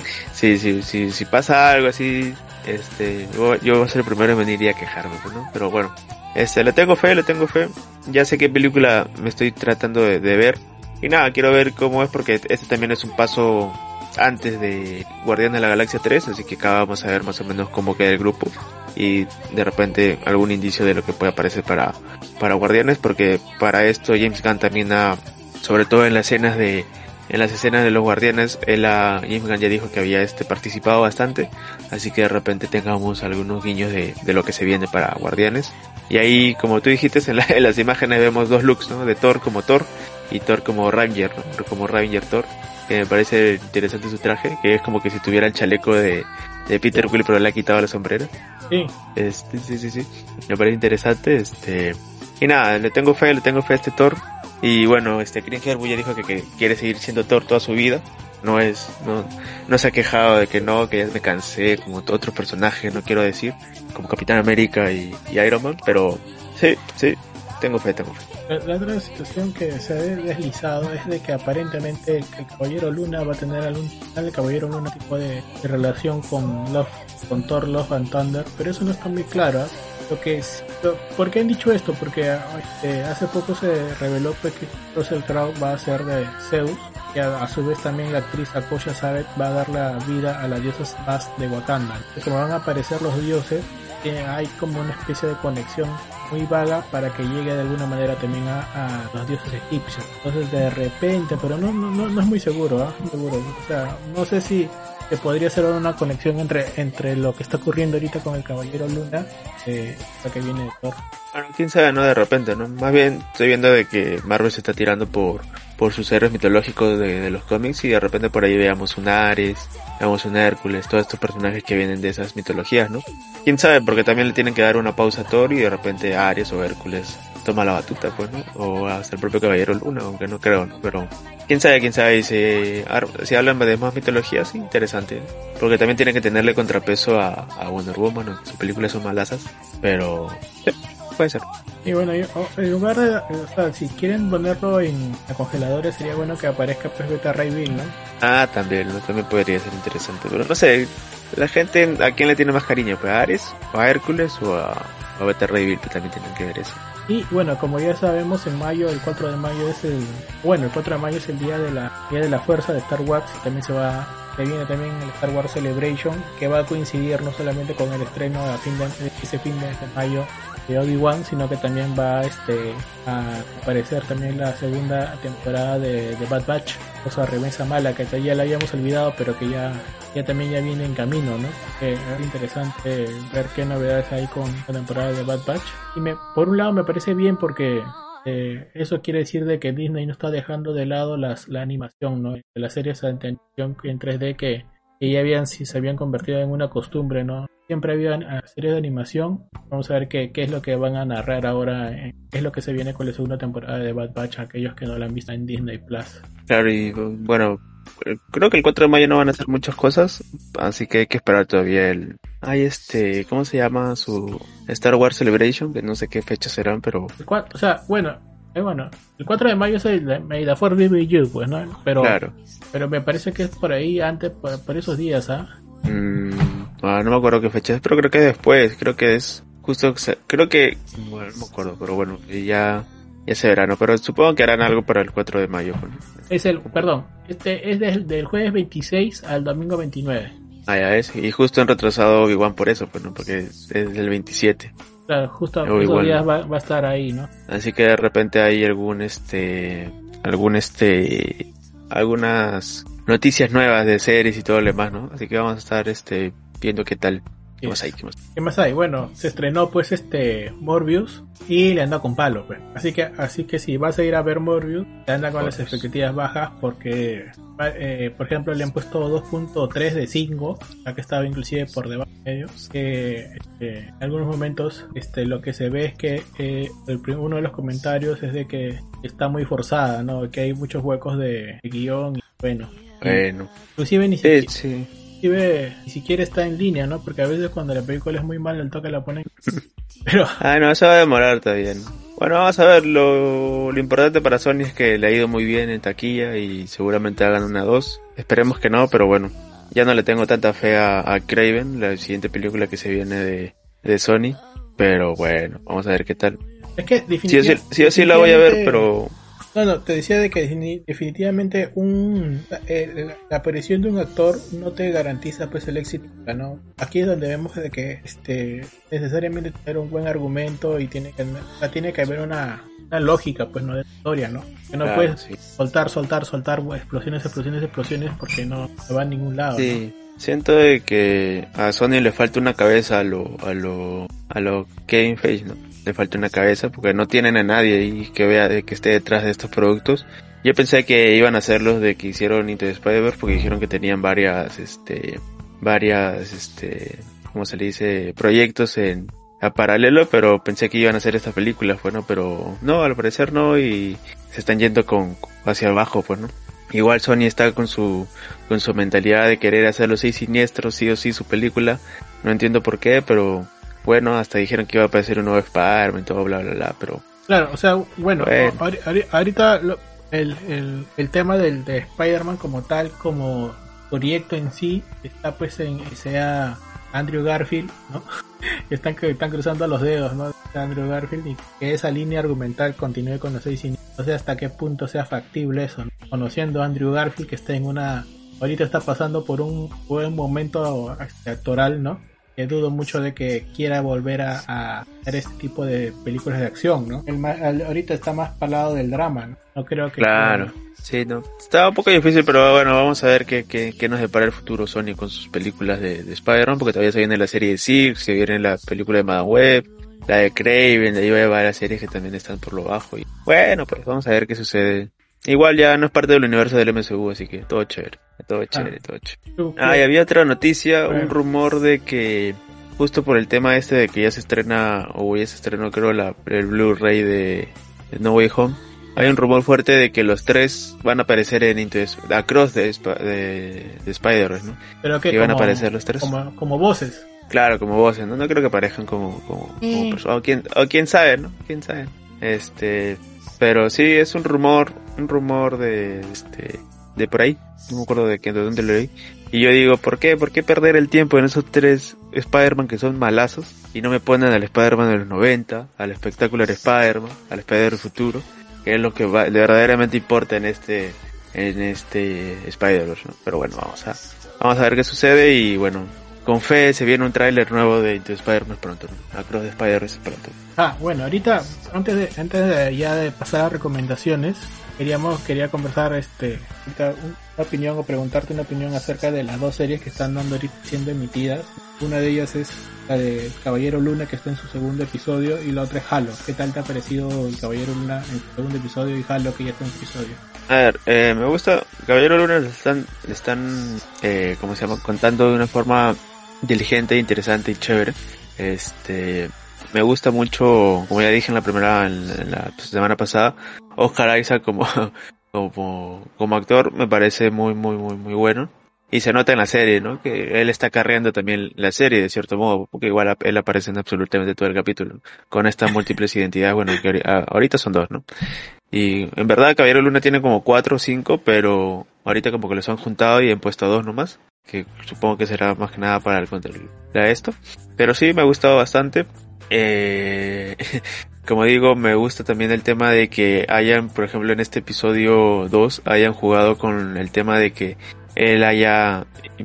Sí, sí, sí, si pasa algo así, este, yo, yo voy a ser el primero en venir y a quejarme, ¿no? Pero bueno, este, le tengo fe, le tengo fe. Ya sé qué película me estoy tratando de, de ver. Y nada, quiero ver cómo es, porque este también es un paso antes de Guardianes de la Galaxia tres, así que acá vamos a ver más o menos cómo queda el grupo. Y de repente algún indicio de lo que puede aparecer para, para Guardianes, porque para esto James Gunn también ha, sobre todo en las escenas de, en las escenas de los Guardianes, él a, James Gunn ya dijo que había este participado bastante, así que de repente tengamos algunos guiños de, de lo que se viene para Guardianes. Y ahí, como tú dijiste, en, la, en las imágenes vemos dos looks, ¿no? De Thor como Thor y Thor como Ranger, ¿no? Como Ranger Thor, que me parece interesante su traje, que es como que si tuviera el chaleco de, de Peter Quill, pero le ha quitado la sombrera. Sí. Este, sí, sí, sí. Me parece interesante, este. Y nada, le tengo fe, le tengo fe a este Thor. Y bueno, este Chris Hemsworth ya dijo que, que quiere seguir siendo Thor toda su vida. No es, no, no se ha quejado de que no, que ya me cansé, como otros personajes, no quiero decir, como Capitán América y, y Iron Man, pero sí, sí, tengo fe, tengo fe. La, la otra situación que se ha deslizado es de que aparentemente el Caballero Luna va a tener algún, el Caballero Luna tipo de, de relación con Love, con Thor, Love and Thunder, pero eso no está muy claro, ¿eh? Lo que es, lo, ¿por qué han dicho esto? Porque este, hace poco se reveló pues, que Russell Crowe va a ser de Zeus, y a, a su vez también la actriz Akoya Sabet va a dar la vida a las diosas más de Wakanda. Y como van a aparecer los dioses, eh, hay como una especie de conexión muy vaga para que llegue de alguna manera también a, a los dioses egipcios. Entonces de repente, pero no no no, no es muy seguro, ¿eh? Muy seguro. O sea, no sé si que podría ser una conexión entre entre lo que está ocurriendo ahorita con el Caballero Luna, eh, la que viene de Thor. Bueno, quién sabe, no, de repente, ¿no? Más bien estoy viendo de que Marvel se está tirando por por sus héroes mitológicos de, de los cómics, y de repente por ahí veamos un Ares, veamos un Hércules, todos estos personajes que vienen de esas mitologías, ¿no? Quién sabe, porque también le tienen que dar una pausa a Thor y de repente Ares o Hércules toma la batuta, pues, ¿no? O hasta el propio Caballero Luna, aunque no creo, ¿no? Pero quién sabe, quién sabe, si, si hablan de más mitologías, sí, interesante, ¿no? Porque también tienen que tenerle contrapeso a, a Wonder Woman, ¿no? Sus películas son malasas, pero sí, puede ser. Y bueno, yo, en lugar de, o sea, si quieren ponerlo en la congeladora, sería bueno que aparezca pues Beta Ray Bill, ¿no? Ah, también, ¿no? También podría ser interesante, pero no sé, la gente, ¿a quién le tiene más cariño? ¿Pues a Ares, o a Hércules, o a, a Beta Ray Bill? Que también tienen que ver eso. Y bueno, como ya sabemos, en mayo, el cuatro de mayo es el, bueno, el cuatro de mayo es el día de la, día de la fuerza de Star Wars, y también se va, se viene también el Star Wars Celebration, que va a coincidir no solamente con el estreno a fin de, ese fin de mayo de Obi-Wan, sino que también va este a aparecer también la segunda temporada de, de Bad Batch, o sea, Remesa Mala, que ya la habíamos olvidado, pero que ya ya también ya viene en camino, ¿no? Eh, es interesante ver qué novedades hay con la temporada de Bad Batch. Y me, por un lado me parece bien porque eh, eso quiere decir de que Disney no está dejando de lado las, la animación, ¿no? De las series de animación en tres D que, que ya habían, si se habían convertido en una costumbre, ¿no? Siempre había uh, series de animación. Vamos a ver qué, qué es lo que van a narrar ahora, eh, qué es lo que se viene con la segunda temporada de Bad Batch, aquellos que no la han visto en Disney Plus. Claro, y bueno, creo que el cuatro de mayo no van a hacer muchas cosas, así que hay que esperar todavía el... Hay este, ¿cómo se llama su Star Wars Celebration? Que no sé qué fechas serán, pero... El cuatro, o sea, bueno, eh, bueno, el cuatro de mayo es el de May the Fourth be with you, pues, ¿no? Pero, claro. Pero me parece que es por ahí antes, por, por esos días, ¿ah? ¿eh? Mm, ah, no me acuerdo qué fecha es, pero creo que después, creo que es justo, creo que, bueno, no me acuerdo, pero bueno, ya... Ya se verá, ¿no? Pero supongo que harán algo para el cuatro de mayo. ¿No? Es el, perdón, este es del, del jueves veintiséis al domingo veintinueve. Ah, ya es, y justo han retrasado Obi-Wan por eso, pues, ¿no? Porque es del veintisiete. Claro, justo esos días va, va a estar ahí, ¿no? Así que de repente hay algún, este, algún, este, algunas noticias nuevas de series y todo lo demás, ¿no? Así que vamos a estar, este, viendo qué tal. ¿Qué más hay? ¿Qué más? ¿Qué más hay? Bueno, se estrenó pues este Morbius y le anda con palo, pues. Así que, así que si vas a ir a ver Morbius, te anda con Morbius. Las expectativas bajas porque, eh, por ejemplo, le han puesto dos punto tres de cinco, ya que estaba inclusive por debajo de ellos. Que este, en algunos momentos, este, lo que se ve es que eh, el, uno de los comentarios es de que está muy forzada, ¿no? Que hay muchos huecos de, de guión y bueno. Bueno. Inclusive ni siquiera. Sí, sí. Ni siquiera está en línea, ¿no? Porque a veces cuando la película es muy mala, el toque la ponen. Pero... Ah, no, eso va a demorar todavía, ¿no? Bueno, vamos a ver, lo, lo importante para Sony es que le ha ido muy bien en taquilla y seguramente hagan una dos. Esperemos que no, pero bueno, ya no le tengo tanta fe a, a Kraven, la siguiente película que se viene de, de Sony. Pero bueno, vamos a ver qué tal. Es que definitivamente... Sí, sí, sí, sí la voy a ver, pero... No, no, te decía de que definitivamente un eh, la aparición de un actor no te garantiza pues el éxito, ¿no? Aquí es donde vemos de que este necesariamente tener un buen argumento y tiene que tiene que haber una, una lógica pues no de historia, ¿no? Que no claro, puedes sí. soltar, soltar, soltar explosiones, explosiones, explosiones porque no, no va a ningún lado. Sí. ¿no? Siento de que a Sony le falta una cabeza a lo a lo a lo Kevin Feige, ¿no? Le falta una cabeza porque no tienen a nadie ahí que vea de que esté detrás de estos productos. Yo pensé que iban a hacer los de que hicieron Into the Spider-Verse porque dijeron que tenían varias este varias este ¿cómo se le dice? Proyectos en a paralelo, pero pensé que iban a hacer esta película, bueno, pero no, al parecer no y se están yendo con hacia abajo, pues, ¿no? Igual Sony está con su con su mentalidad de querer hacer los seis siniestros, sí o sí su película. No entiendo por qué, pero bueno, hasta dijeron que iba a aparecer un nuevo Spider-Man y todo, bla, bla, bla, pero... Claro, o sea, bueno, bueno. ahorita lo, el, el, el tema del de Spider-Man como tal, como proyecto en sí, está pues en sea Andrew Garfield, ¿no? están, están cruzando los dedos, ¿no? Andrew Garfield y que esa línea argumental continúe con los seis siniestros. No sé hasta qué punto sea factible eso, ¿no? Conociendo a Andrew Garfield que está en una... Ahorita está pasando por un buen momento actoral, ¿no? Que dudo mucho de que quiera volver a, a hacer este tipo de películas de acción, ¿no? El, el, ahorita está más para el lado del drama, ¿no? No creo que... Claro, que... sí, no. Está un poco difícil, pero bueno, vamos a ver qué, qué, qué nos depara el futuro Sony con sus películas de, de Spider-Man, porque todavía se viene la serie de Six, se viene la película de Madame Web, la de Kraven, de ahí va a varias series que también están por lo bajo. Y bueno, pues vamos a ver qué sucede. Igual ya no es parte del universo del M C U, así que todo chévere, todo chévere, ah. todo chévere. Okay. Ah, y había otra noticia, bueno. un rumor de que justo por el tema este de que ya se estrena, o ya se estrenó creo la, el Blu-ray de, de No Way Home, hay un rumor fuerte de que los tres van a aparecer en Into the, Across de, de, de Spider-Man, ¿no? Pero que, que como, van a aparecer los tres. Como, como voces. Claro, como voces, ¿no? No creo que aparezcan como, como, sí. como personas, o quién, o quién sabe, ¿no? Quién sabe. Este... Pero sí, es un rumor, un rumor de este de por ahí, no me acuerdo de, qué, de dónde lo leí. Y yo digo, ¿por qué? ¿Por qué perder el tiempo en esos tres Spider-Man que son malazos? Y no me ponen al Spider-Man de los noventa, al Spectacular Spider-Man, al Spider-Man futuro, que es lo que va, verdaderamente importa en este en este Spider-Verse, ¿no? Pero bueno, vamos a vamos a ver qué sucede y bueno, con fe se viene un tráiler nuevo de Into Spider-Man pronto, ¿no? Across the Spider-Verse pronto. Ah, bueno, ahorita, antes de antes de ya de pasar a recomendaciones, queríamos quería conversar este una opinión o preguntarte una opinión acerca de las dos series que están dando ahorita siendo emitidas. Una de ellas es la de Caballero Luna, que está en su segundo episodio, y la otra es Halo. ¿Qué tal te ha parecido el Caballero Luna en su segundo episodio y Halo que ya está en su episodio? A ver, eh, me gusta, Caballero Luna le están, le están, eh, ¿cómo se llama? Contando de una forma inteligente, interesante y chévere. Este, me gusta mucho, como ya dije en la primera, en, en la semana pasada, Oscar Isaac como, como, como actor me parece muy, muy, muy, muy bueno. Y se nota en la serie, ¿no? Que él está carreando también la serie, de cierto modo, porque igual él aparece en absolutamente todo el capítulo, con estas múltiples identidades, bueno, que ahorita son dos, ¿no? Y en verdad Caballero Luna tiene como cuatro o cinco, pero ahorita como que los han juntado y han puesto dos nomás, que supongo que será más que nada para el control de esto. Pero sí, me ha gustado bastante. Eh, como digo, me gusta también el tema de que hayan, por ejemplo, en este episodio dos, hayan jugado con el tema de que él haya,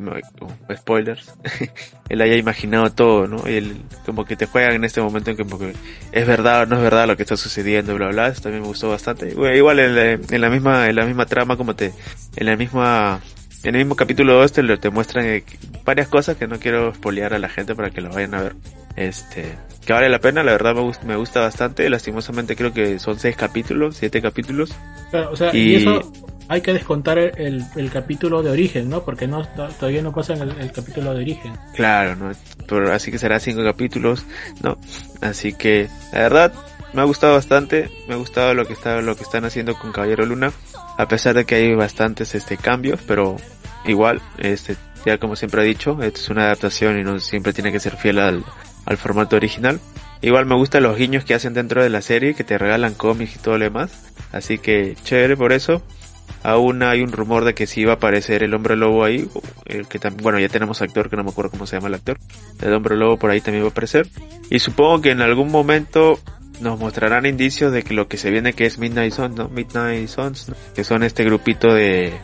spoilers, él haya imaginado todo, ¿no? Y él, como que te juegan en este momento en que como que es verdad o no es verdad lo que está sucediendo, bla, bla, eso también me gustó bastante. Igual en la, en la misma, en la misma trama, como te, en la misma, en el mismo capítulo dos te, te muestran varias cosas que no quiero spoilear a la gente para que lo vayan a ver. Este, que vale la pena, la verdad me gusta, me gusta bastante, lastimosamente creo que son seis capítulos, siete capítulos. Claro, o sea, y, y eso hay que descontar el, el, el capítulo de origen, ¿no? Porque no todavía no pasa en el, el capítulo de origen. Claro, ¿no? Pero así que será cinco capítulos, ¿no? Así que, la verdad, me ha gustado bastante, me ha gustado lo que está, lo que están haciendo con Caballero Luna, a pesar de que hay bastantes, este, cambios, pero igual, este, ya como siempre he dicho, esto es una adaptación y no siempre tiene que ser fiel al, al formato original. Igual me gustan los guiños que hacen dentro de la serie, que te regalan cómics y todo lo demás, así que chévere por eso. Aún hay un rumor de que sí va a aparecer el Hombre Lobo ahí, el que también, bueno, ya tenemos actor, que no me acuerdo cómo se llama el actor, el Hombre Lobo por ahí también va a aparecer, y supongo que en algún momento nos mostrarán indicios de que lo que se viene, que es Midnight Suns, ¿no? Midnight Suns, ¿no? Que son este grupito de,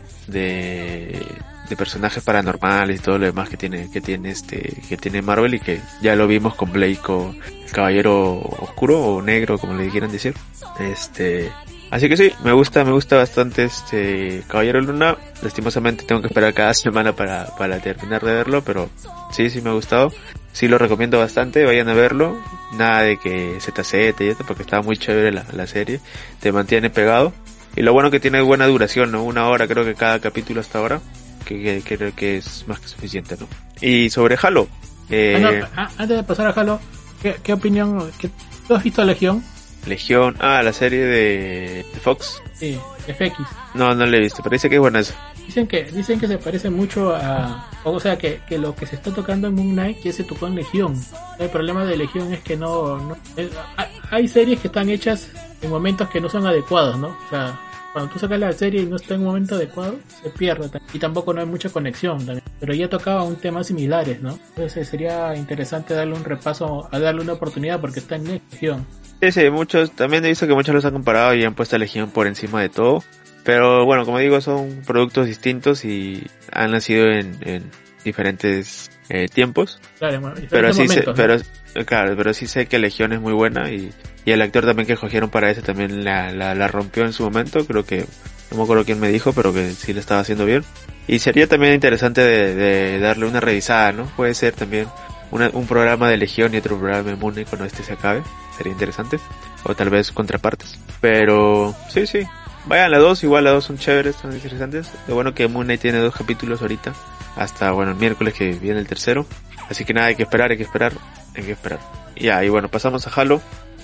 de, de personajes paranormales y todo lo demás que tiene, que tiene este, que tiene Marvel, y que ya lo vimos con Blade, con Caballero Oscuro o Negro, como le quieran decir, este... Así que sí, me gusta, me gusta bastante este Caballero Luna. Lastimosamente tengo que esperar cada semana para, para terminar de verlo, pero sí, sí me ha gustado. Sí lo recomiendo bastante, vayan a verlo. Nada de que Z Z y esto, porque estaba muy chévere la, la serie. Te mantiene pegado. Y lo bueno que tiene buena duración, ¿no? Una hora creo que cada capítulo hasta ahora. Que, que creo que es más que suficiente, ¿no? Y sobre Halo. Eh... Ah, no, antes de pasar a Halo, ¿qué, qué opinión? ¿Qué, ¿Tú has visto Legión? Legión, ah, la serie de, de Fox. Sí, F X. No, no la he visto, pero dice que es buena eso. Dicen que, dicen que se parece mucho a, o sea, que, que lo que se está tocando en Moon Knight ya se tocó en Legión. El problema de Legión es que no, no es, hay, hay series que están hechas en momentos que no son adecuados, ¿no? O sea, cuando tú sacas la serie y no está en un momento adecuado, se pierde. Y tampoco no hay mucha conexión también. Pero ya tocaba un temas similares, ¿no? Entonces sería interesante darle un repaso, a darle una oportunidad porque está en Legión. Sí, sí, muchos, también he visto que muchos los han comparado y han puesto a Legión por encima de todo. Pero bueno, como digo, son productos distintos y han nacido en, en diferentes eh, tiempos. Claro, bueno, pero sí momentos, sé, ¿no? pero claro, pero sí sé que Legión es muy buena y, y el actor también que escogieron para ese también la, la, la rompió en su momento. Creo que, no me acuerdo quién me dijo, pero que sí le estaba haciendo bien. Y sería también interesante de, de darle una revisada, ¿no? Puede ser también una, un programa de Legión y otro programa de Moon Knight cuando este se acabe. Sería interesante. O tal vez contrapartes. Pero sí, sí. Vayan las dos, igual las dos son chéveres, son interesantes. Lo bueno que Moon Knight tiene dos capítulos ahorita. Hasta, bueno, el miércoles que viene el tercero. Así que nada, hay que esperar, hay que esperar, hay que esperar. Ya, y bueno, pasamos a Halo.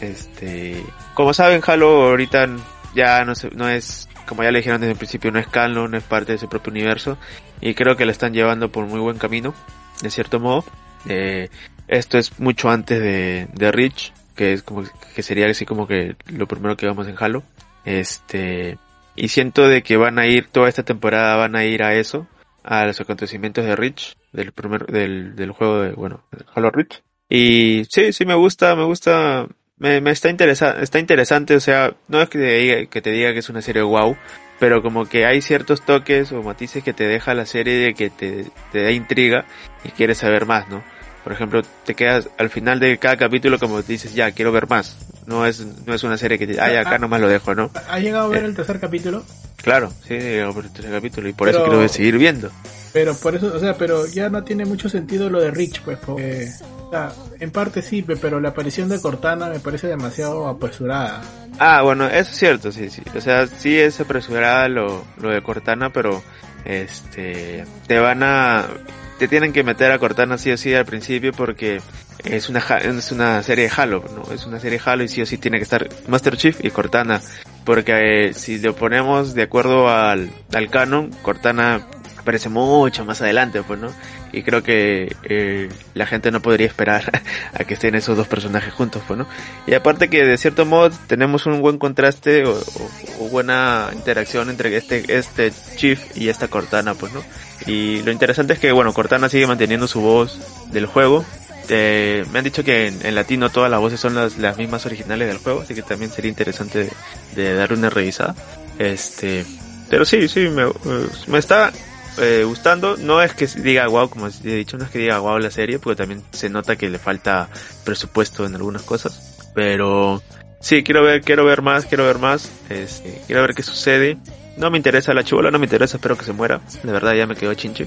Este, como saben, Halo ahorita ya no, se, no es, como ya le dijeron desde el principio, no es canon, no es parte de su propio universo. Y creo que la están llevando por muy buen camino, de cierto modo. Eh, esto es mucho antes de, de Reach, que es como, que sería así como que lo primero que vamos en Halo. Este, y siento de que van a ir, toda esta temporada van a ir a eso, a los acontecimientos de Reach, del primer, del, del juego de, bueno, Halo Reach. Y sí, sí me gusta, me gusta, me, me está interesa, está interesante, o sea, no es que te diga, que te diga que es una serie wow, pero como que hay ciertos toques o matices que te deja la serie de que te, te da intriga y quieres saber más, ¿no? Por ejemplo, te quedas al final de cada capítulo como dices, ya, quiero ver más. No es, no es una serie que te, ay, acá nomás lo dejo, ¿no? ¿Has llegado a ver el tercer capítulo? Claro, sí, llegó por el tercer capítulo y por Pero- eso quiero seguir viendo. Pero por eso, o sea, pero ya no tiene mucho sentido lo de Rich, pues, porque, o sea, en parte sí, pe- pero la aparición de Cortana me parece demasiado apresurada. Ah, bueno, eso es cierto, sí, sí. O sea, sí es apresurada lo, lo de Cortana, pero este te van a te tienen que meter a Cortana sí o sí al principio porque es una ja- es una serie de Halo, ¿no? Es una serie de Halo y sí o sí tiene que estar Master Chief y Cortana, porque eh, si lo ponemos de acuerdo al al canon, Cortana aparece mucho más adelante, pues, ¿no? Y creo que eh, la gente no podría esperar a que estén esos dos personajes juntos, pues, ¿no? Y aparte que de cierto modo tenemos un buen contraste o, o- o buena interacción entre este este Chief y esta Cortana, pues, ¿no? Y lo interesante es que, bueno, Cortana sigue manteniendo su voz del juego. Eh, me han dicho que en, en latino todas las voces son las, las mismas originales del juego, así que también sería interesante de, de darle una revisada. Este, pero sí, sí, me, me está eh, gustando. No es que diga wow, como he dicho, no es que diga wow la serie, porque también se nota que le falta presupuesto en algunas cosas. Pero sí, quiero ver, quiero ver más, quiero ver más. Este, quiero ver qué sucede. No me interesa la chibola, no me interesa, espero que se muera. De verdad ya me quedó chinche.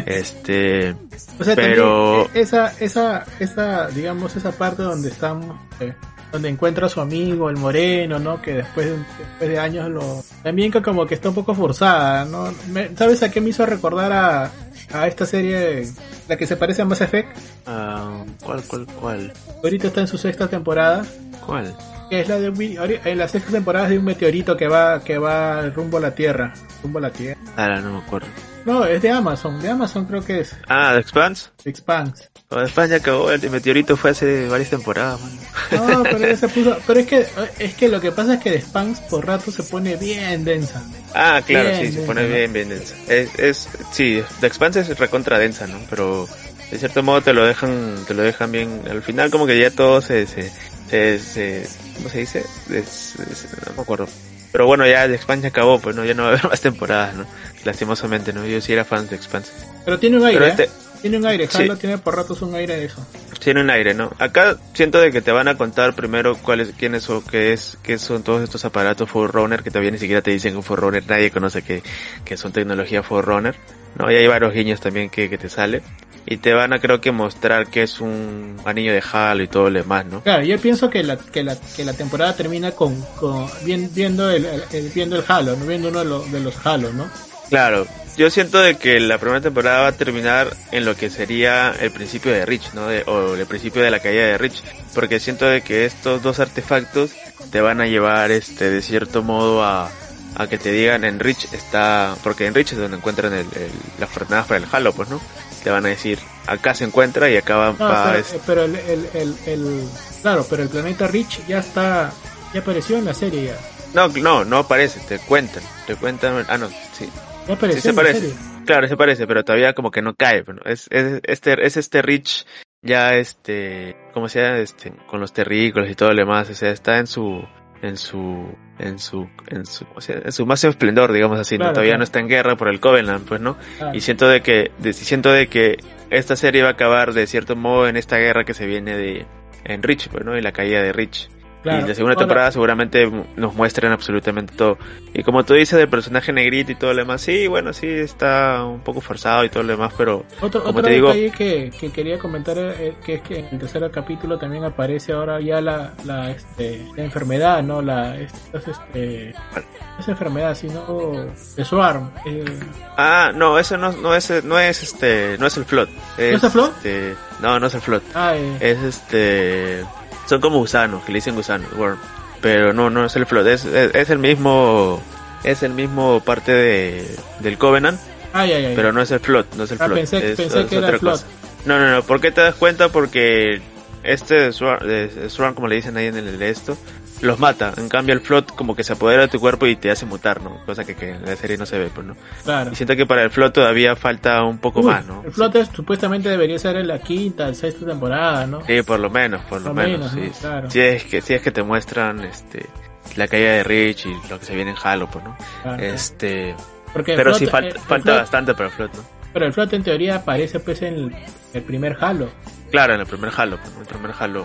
Este, O sea, pero también, eh, esa, esa, esa, digamos, esa parte donde estamos, eh, donde encuentra a su amigo, el moreno, ¿no? Que después, de- después de años lo, también que como que está un poco forzada, ¿no? Me- ¿Sabes a qué me hizo recordar a, a esta serie, la que se parece a Mass Effect? ah, ¿cuál, cuál, cuál? Ahorita está en su sexta temporada, ¿Cuál? que es la de un, vi- ahori- en la sexta temporada es de un meteorito que va, que va rumbo a la Tierra, rumbo a la Tierra. Ah, no me acuerdo. No, es de Amazon, de Amazon creo que es, Ah, The Expanse. Expanse. Oh, The Expanse ya acabó, el meteorito fue hace varias temporadas, man. No, pero ya se puso, pero es que es que lo que pasa es que de Spans por rato se pone bien densa. Ah, claro, Bien, sí, se bien, pone ¿no? bien, bien densa. Es, es, sí, The Expanse es recontra densa, ¿no? Pero de cierto modo te lo dejan, te lo dejan bien. Al final como que ya todo se, se, se, se ¿cómo se dice? Es- es- no me acuerdo. Pero bueno, ya The Expanse ya acabó, pues no, ya no va a haber más temporadas, ¿no? Lastimosamente, ¿no? Yo sí era fan de The Expanse. Pero tiene un aire, Pero ¿eh? este, Tiene un aire, Sí. Halo tiene por ratos un aire de eso. tiene un aire, ¿no? Acá siento de que te van a contar primero cuáles, quiénes o qué es, qué son todos estos aparatos Forerunner, que todavía ni siquiera te dicen un Forerunner, nadie conoce que, que son tecnología Forerunner, ¿no? Y hay varios guiños también que, que te sale. Y te van a creo que mostrar que es un anillo de Halo y todo lo demás, ¿no? Claro, yo pienso que la que la que la temporada termina con, con bien- viendo el, el- el- viendo el Halo, no viendo uno de los de los Halo, ¿no? Claro, yo siento de que la primera temporada va a terminar en lo que sería el principio de Reach, ¿no? De- o el principio de la caída de Reach, porque siento de que estos dos artefactos te van a llevar, este, de cierto modo a, a que te digan en Reach está, porque en Reach es donde encuentran el, el- las coordenadas para el Halo, pues, ¿no? Te van a decir, acá se encuentra y acá va, No, va, pero, es- eh, pero el, el, el, el- claro, pero el planeta Rich ya está, ya apareció en la serie ya. no, no, no aparece, te cuentan, te cuentan, ah, no, sí, Ya apareció sí se en la parece. serie. Claro, se parece, pero todavía como que no cae, pero es, es este, es este Rich ya este, como sea, este, con los terrícolas y todo lo demás, o sea, está en su, en su, en su, en su, o sea, en su máximo esplendor, digamos así, Claro, ¿no? Todavía claro. no está en guerra por el Covenant, pues, ¿no? Claro. Y siento de que, de, siento de que esta serie va a acabar de cierto modo en esta guerra que se viene de, en Reach, pues, ¿no? Y la caída de Reach. Claro. Y la segunda Ahora- temporada seguramente nos muestran absolutamente todo. Y como tú dices del personaje negrito y todo lo demás, sí, bueno, sí está un poco forzado y todo lo demás, pero Otro, como otro te digo, detalle que, que quería comentar eh, que es que en el tercer capítulo también aparece ahora ya la, la, este, la enfermedad, ¿no? La, esta, este, esa enfermedad, sino de Swarm. Eh, ah, no, eso no, no es, no es este, no es el Flood. Es, ¿No es el Flood? este, no, no es el Flood. ah, eh, Es este, son como gusanos, que le dicen gusanos, worm. Pero no, no es el Flood, es, es, es el mismo, es el mismo parte de, del Covenant, ay, ay, ay. pero no es el Flood, no es el Ah, Flood. pensé- es, pensé es que era otra el Flood. cosa. No, no, no, ¿por qué te das cuenta? Porque este Swarm, eh, Swarm, como le dicen ahí en el de esto, los mata. En cambio el Flood como que se apodera de tu cuerpo y te hace mutar, ¿no? Cosa que, que en la serie no se ve, pues, ¿no? Claro. Y siento que para el Flood todavía falta un poco Uy, más, ¿no? El Flotter supuestamente debería ser en la quinta, sexta temporada, ¿no? Sí, por lo menos, por lo Por menos, menos, sí. ¿no? Claro. Si es que, si es que te muestran, este, la caída de Rich y lo que se viene en Halo, pues, ¿no? Claro. Este, Porque el pero Flood- sí falta, el- el falta Flood- bastante para el Flood, ¿no? Pero el Flood en teoría aparece pues en el, el primer Halo. Claro, en el primer Halo, pues, ¿no? El primer Halo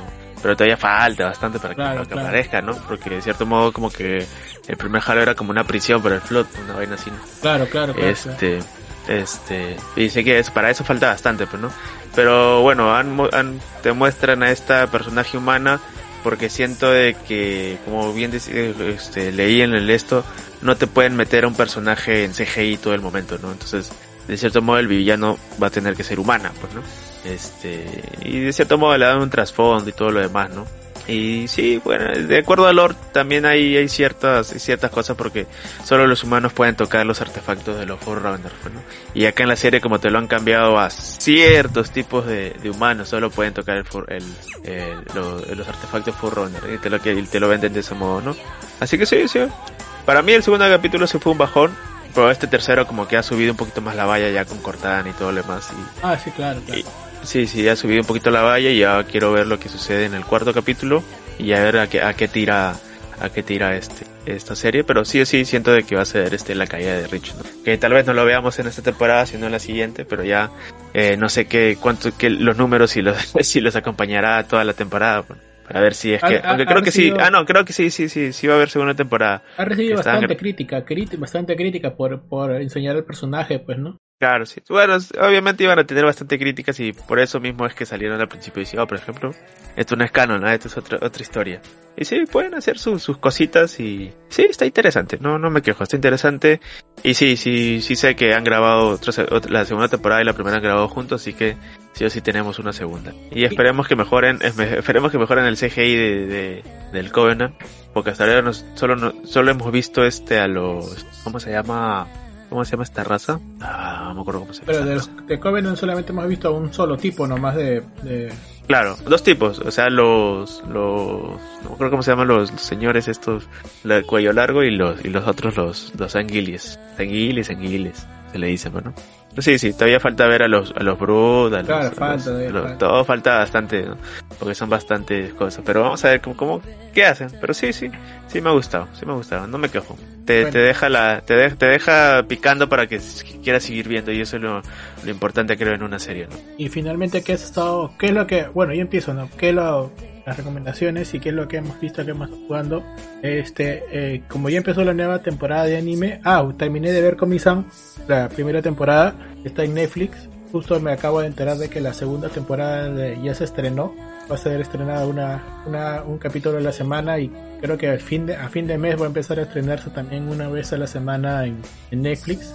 pero todavía falta bastante para que, Claro, para que claro. aparezca, ¿no? Porque de cierto modo como que el primer Halo era como una prisión para el Flood, una vaina así, ¿no? Claro, claro, claro. Este, este, y sé que es, para eso falta bastante, pues, ¿no? Pero bueno, han, mu- han, te muestran a esta personaje humana porque siento de que, como bien dec- este, leí en el esto, no te pueden meter a un personaje en C G I todo el momento, ¿no? Entonces, de cierto modo el villano va a tener que ser humana, pues, ¿no? Este, y de cierto modo le dan un trasfondo y todo lo demás, ¿no? Y sí, bueno, de acuerdo al lore también hay, hay ciertas, hay ciertas cosas porque solo los humanos pueden tocar los artefactos de los Forerunners, pues, ¿no? Y acá en la serie como te lo han cambiado a ciertos tipos de, de humanos, solo pueden tocar el, for- el, el- lo- los artefactos Forerunners y te lo, que- y te lo venden de ese modo, ¿no? Así que sí, sí. Para mí el segundo capítulo sí fue un bajón, pero este tercero como que ha subido un poquito más la valla ya con Cortana y todo lo demás y, Ah, sí, claro, claro. y- sí, sí, ha subido un poquito la valla y ya quiero ver lo que sucede en el cuarto capítulo y a ver a qué, a qué tira, a qué tira este, esta serie, pero sí o sí siento de que va a ser este la caída de Rich, ¿no? Que tal vez no lo veamos en esta temporada, sino en la siguiente, pero ya, eh, no sé qué, cuánto, qué, los números si los, si los acompañará toda la temporada, pues, para ver si es que, Ha- ha- aunque ha creo que sí, recibido- ah no, creo que sí, sí, sí, sí va a haber segunda temporada. Ha recibido Están- bastante crítica, crit- bastante crítica por, por enseñar el personaje, pues, ¿no? Claro, sí. Bueno, s- obviamente iban a tener bastante críticas y por eso mismo es que salieron al principio y decían, oh, por ejemplo, esto no es canon, ¿no? Esto es otra otra historia. Y sí, pueden hacer sus sus cositas y sí, está interesante, no no me quejo, está interesante. Y sí, sí, sí sé que han grabado otra, se- otra- la segunda temporada y la primera han grabado juntos, así que sí o sí tenemos una segunda. Y esperemos que mejoren, es- me- esperemos que mejoren el C G I de, de- del Covenant, porque hasta ahora nos, solo no- solo hemos visto este a los, ¿cómo se llama? ¿Cómo se llama esta raza? Ah, no me acuerdo cómo se llama. Pero esta de, raza. los, de Covenant solamente hemos visto un solo tipo nomás de... de... Claro, dos tipos, o sea, los, los, no me acuerdo cómo se llaman los, los señores estos, la de cuello largo y los, y los otros los, los anguiles, anguiles, anguiles, se le dicen, ¿no? Pero sí, sí, todavía falta ver a los, a los Brood, a los, Claro, a falta, los- todavía a los- falta. todo falta bastante, ¿no? Porque son bastantes cosas, pero vamos a ver cómo, cómo, qué hacen, pero sí, sí, sí me ha gustado, sí me ha gustado, no me quejo, te, Bueno. te deja la, te, de- te deja picando para que s- que quieras seguir viendo y eso es lo, lo importante creo en una serie, ¿no? Y finalmente, ¿qué has estado? ¿Qué es lo que...? Bueno, yo empiezo, ¿no? ¿Qué es lo, las recomendaciones y qué es lo que hemos visto, que hemos estado jugando? Este, eh, como ya empezó la nueva temporada de anime... Ah, terminé de ver Komi-san, la primera temporada, está en Netflix. Justo me acabo de enterar de que la segunda temporada de- ya se estrenó. Va a ser estrenada una, una, un capítulo a la semana y creo que a fin de, a fin de mes va a empezar a estrenarse también una vez a la semana en, en Netflix.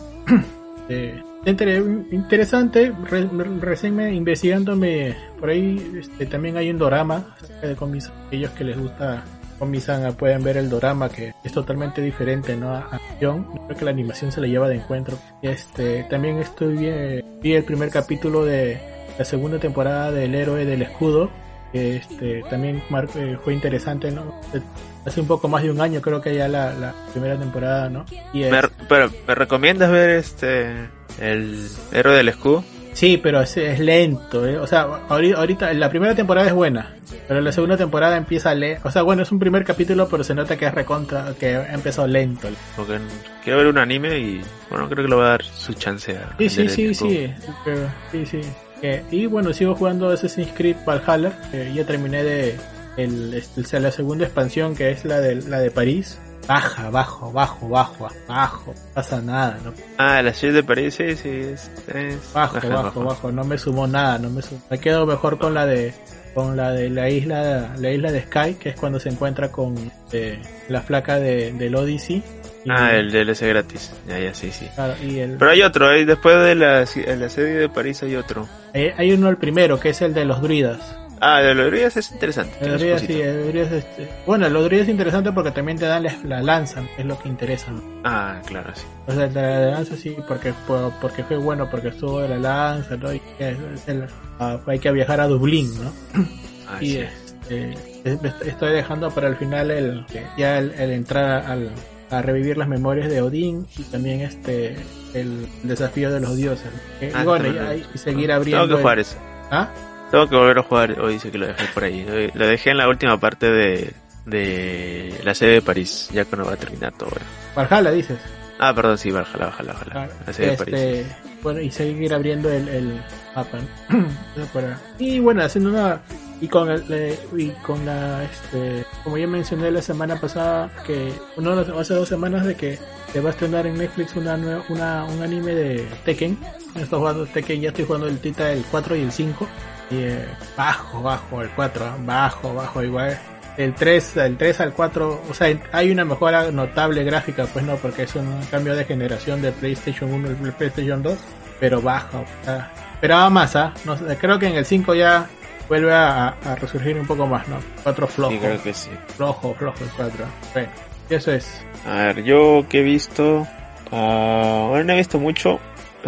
Eh, inter- interesante, re- recién me, investigándome por ahí, este, también hay un dorama acerca de Komi-san. Aquellos que les gusta Komi-san pueden ver el dorama, que es totalmente diferente, ¿no? A acción. Creo que la animación se la lleva de encuentro. Este, también estoy vi, vi el primer capítulo de la segunda temporada del Héroe del Escudo, que este también mar- eh, fue interesante, ¿no? Hace un poco más de un año creo que ya la, la primera temporada, ¿no? Y es- Me, pero, ¿me recomiendas ver este, el héroe del escudo? sí, pero es, es lento, ¿eh? O sea, ahori- ahorita la primera temporada es buena, pero la segunda temporada empieza le, o sea, bueno, es un primer capítulo, pero se nota que es recontra, que ha empezado lento. Porque quiero ver un anime y bueno, creo que le voy a dar su chance a Sí, sí, al sí, escudo. sí, pero- sí, sí. Eh, y bueno, sigo jugando Assassin's Creed Valhalla, que ya terminé de el, este, la segunda expansión, que es la de la de París. Baja, bajo, bajo, bajo, bajo, no pasa nada, no, Ah, la ciudad de París, sí, sí, es, es bajo, ajá, bajo, bajo, no me sumó nada, no me sumó. Me quedo mejor con la de con la de la isla la isla de Sky, que es cuando se encuentra con eh, la flaca de del Odyssey. Y, Ah, el D L C gratis, ya, ya, sí, sí. claro, y el, Pero hay otro, ¿eh? Después de la, de la serie de París hay otro. eh, hay uno el primero, que es el de los druidas. Ah, de los Ríos es interesante. El tiene sus druida, sí, cositas. el druida es este. Bueno, el druida es interesante porque también te dan la, la lanza, es lo que interesa, ¿no? Ah, claro, sí. O sea, la, la lanza sí, porque por- porque fue bueno, porque estuvo de la lanza, ¿no? Y es- es el- ah, hay que viajar a Dublín, ¿no? Ah, Y sí. este, es- estoy dejando para el final el ya el, el entrar al, a revivir las memorias de Odín y también este el desafío de los dioses, ¿no? Eh, Ah, y bueno, también ya, lo- y seguir abriendo. Tengo que el- jugar eso. ¿Ah? Tengo que volver a jugar. Hoy dice que lo dejé por ahí. Hoy- Lo dejé en la última parte de, de la sede de París. Ya cuando va a terminar todo. ¿verdad? Valhalla, dices. Ah, perdón, sí, Valhalla, Valhalla, Valhalla. Claro, La sede de París. este, bueno, y seguir abriendo el, el mapa, ¿no? Eso para- y bueno, haciendo una Y con el, eh, y con la este como ya mencioné la semana pasada que no hace dos semanas de que se va a estrenar en Netflix una nueva, una un anime de Tekken. Estoy jugando Tekken, ya estoy jugando el Tita el cuatro y el cinco y eh, bajo bajo el cuatro, ¿eh? bajo bajo igual el tres el tres al cuatro, o sea, hay una mejora notable gráfica, pues no, porque es un cambio de generación de PlayStation uno al PlayStation dos, pero bajo, o sea, esperaba más, ¿ah? ¿eh? No sé, creo que en el cinco ya vuelve a, a resurgir un poco más, ¿no? cuatro flojo. Sí, creo que sí. Flojo, flojo el cuatro. Bueno, y eso es. A ver, yo que he visto, uh, bueno, no he visto mucho,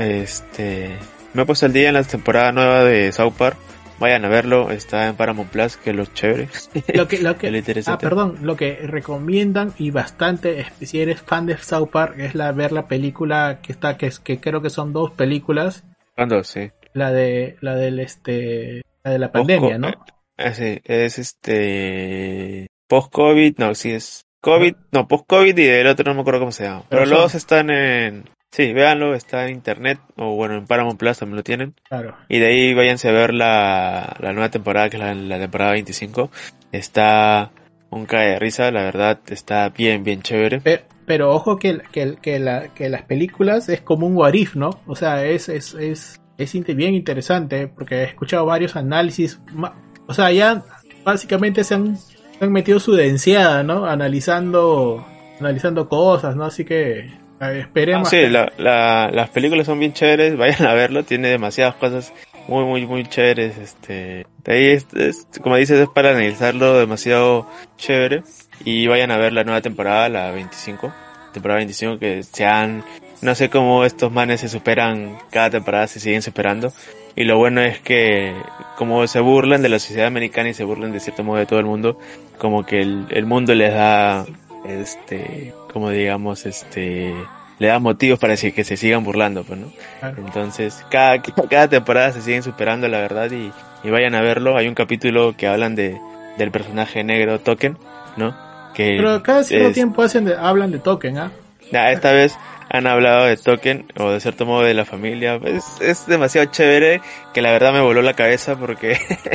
este, me he puesto al día en la temporada nueva de South Park. Vayan a verlo, está en Paramount Plus, que es lo chévere. Lo que, lo que, lo ah, perdón, lo que recomiendan y bastante, si eres fan de South Park, es la ver la película que está, que es, que creo que son dos películas. ¿Cuándo? Sí. La de, la del este, la de la pandemia, ¿no? Ah, sí, es este, post-COVID, no, sí es COVID, no, post-COVID y el otro no me acuerdo cómo se llama. Pero, Pero los dos están en, sí, véanlo, está en internet, o bueno, en Paramount Plus también lo tienen. Claro. Y de ahí váyanse a ver la, la nueva temporada, que es la, la temporada veinticinco. Está un cae de risa, la verdad, está bien, bien chévere. Pero, pero ojo que, que, que, la, que las películas es como un what if, ¿no? O sea, es, es, es, es bien interesante, porque he escuchado varios análisis, o sea, ya básicamente se han, se han metido su denseada, ¿no? Analizando, analizando cosas, ¿no? Así que esperemos. Ah, sí, que... la, la, las películas son bien chéveres, vayan a verlo, tiene demasiadas cosas muy, muy, muy chéveres. Este, de ahí, es, es, como dices, es para analizarlo demasiado chévere. Y vayan a ver la nueva temporada, la veinticinco, temporada veinticinco, que se han, no sé cómo estos manes se superan, cada temporada se siguen superando. Y lo bueno es que, como se burlan de la sociedad americana y se burlan de cierto modo de todo el mundo, como que el, el mundo les da, este, como digamos, este, le da motivos para decir que se sigan burlando, pues, ¿no? Claro. Entonces, cada, cada temporada se siguen superando, la verdad, y, y vayan a verlo. Hay un capítulo que hablan de, del personaje negro Token, ¿no? Que Pero cada cierto es, tiempo hacen de, hablan de Token, ¿ah? ¿eh? Esta vez han hablado de Token, o de cierto modo de la familia. Es, es demasiado chévere, que la verdad me voló la cabeza porque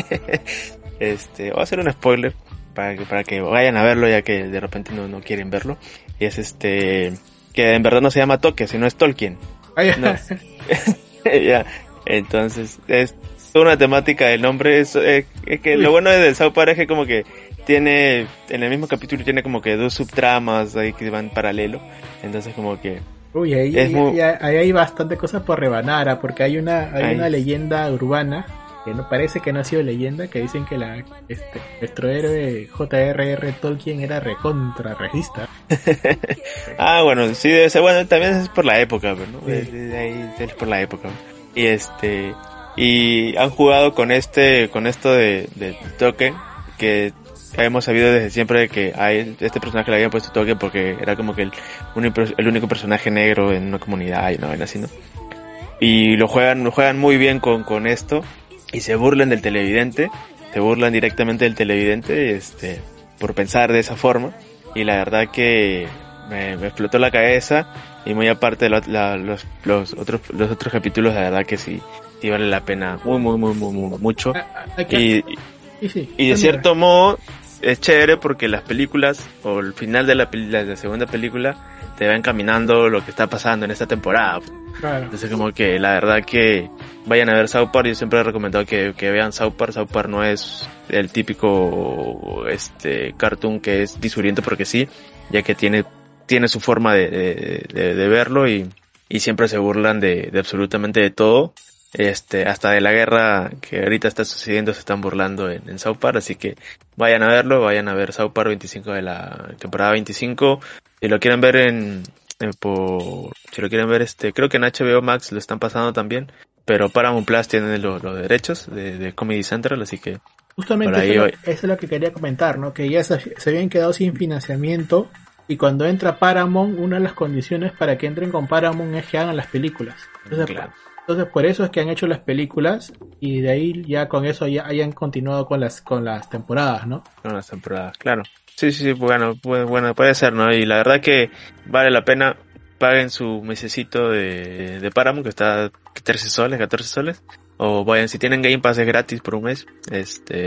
este, voy a hacer un spoiler para que, para que vayan a verlo, ya que de repente no, no quieren verlo. Y es este, que en verdad no se llama Token, sino es Tolkien. No. Ya, entonces es una temática del nombre. Es, es, es que lo bueno del South Park es que como que tiene, en el mismo capítulo tiene como que dos subtramas ahí que van paralelo. Entonces como que Uy, ahí, ahí, muy... ahí hay bastante cosas por rebanar, porque hay una hay ahí. una leyenda urbana que no parece que no ha sido leyenda, que dicen que la este, nuestro héroe J R R Tolkien era recontra regista. Ah, bueno, sí debe ser, bueno, también es por la época, ¿no? Sí. De, de ahí es por la época. Y este y han jugado con este con esto de, de Token, que hemos sabido desde siempre que a este personaje le habían puesto Token porque era como que el, un, el único personaje negro en una comunidad y una vaina así, ¿no? Y lo juegan, lo juegan muy bien con, con esto y se burlan del televidente, se burlan directamente del televidente, este, por pensar de esa forma. Y la verdad que me, me explotó la cabeza, y muy aparte de la, la, los, los otros, los otros capítulos, la verdad que sí, sí vale la pena muy, muy, muy, muy, muy mucho. Y, y, y de cierto modo, es chévere porque las películas, o el final de la, de la segunda película, te va encaminando lo que está pasando en esta temporada. Claro. Entonces como que la verdad que vayan a ver South Park. Yo siempre he recomendado que, que vean South Park. South Park no es el típico este cartoon que es disuriento porque sí, ya que tiene, tiene su forma de, de, de, de verlo, y, y siempre se burlan de, de absolutamente de todo. Este, hasta de la guerra que ahorita está sucediendo se están burlando en, en South Park, así que vayan a verlo, vayan a ver South Park veinticinco de la temporada veinticinco. Si lo quieren ver en, en por, si lo quieren ver este, creo que en H B O Max lo están pasando también, pero Paramount Plus tienen los, los derechos de, de Comedy Central, así que justamente eso, eso es lo que quería comentar, ¿no? Que ya se, se habían quedado sin financiamiento, y cuando entra Paramount, una de las condiciones para que entren con Paramount es que hagan las películas. Entonces, claro. Entonces por eso es que han hecho las películas, y de ahí ya con eso ya hayan continuado con las con las temporadas, ¿no? Con las temporadas, claro. Sí, sí, sí, bueno, pues, bueno, puede ser, ¿no? Y la verdad que vale la pena. Paguen su mesecito de, de Paramount, que está trece soles, catorce soles. O vayan, si tienen Game Pass es gratis por un mes. Este,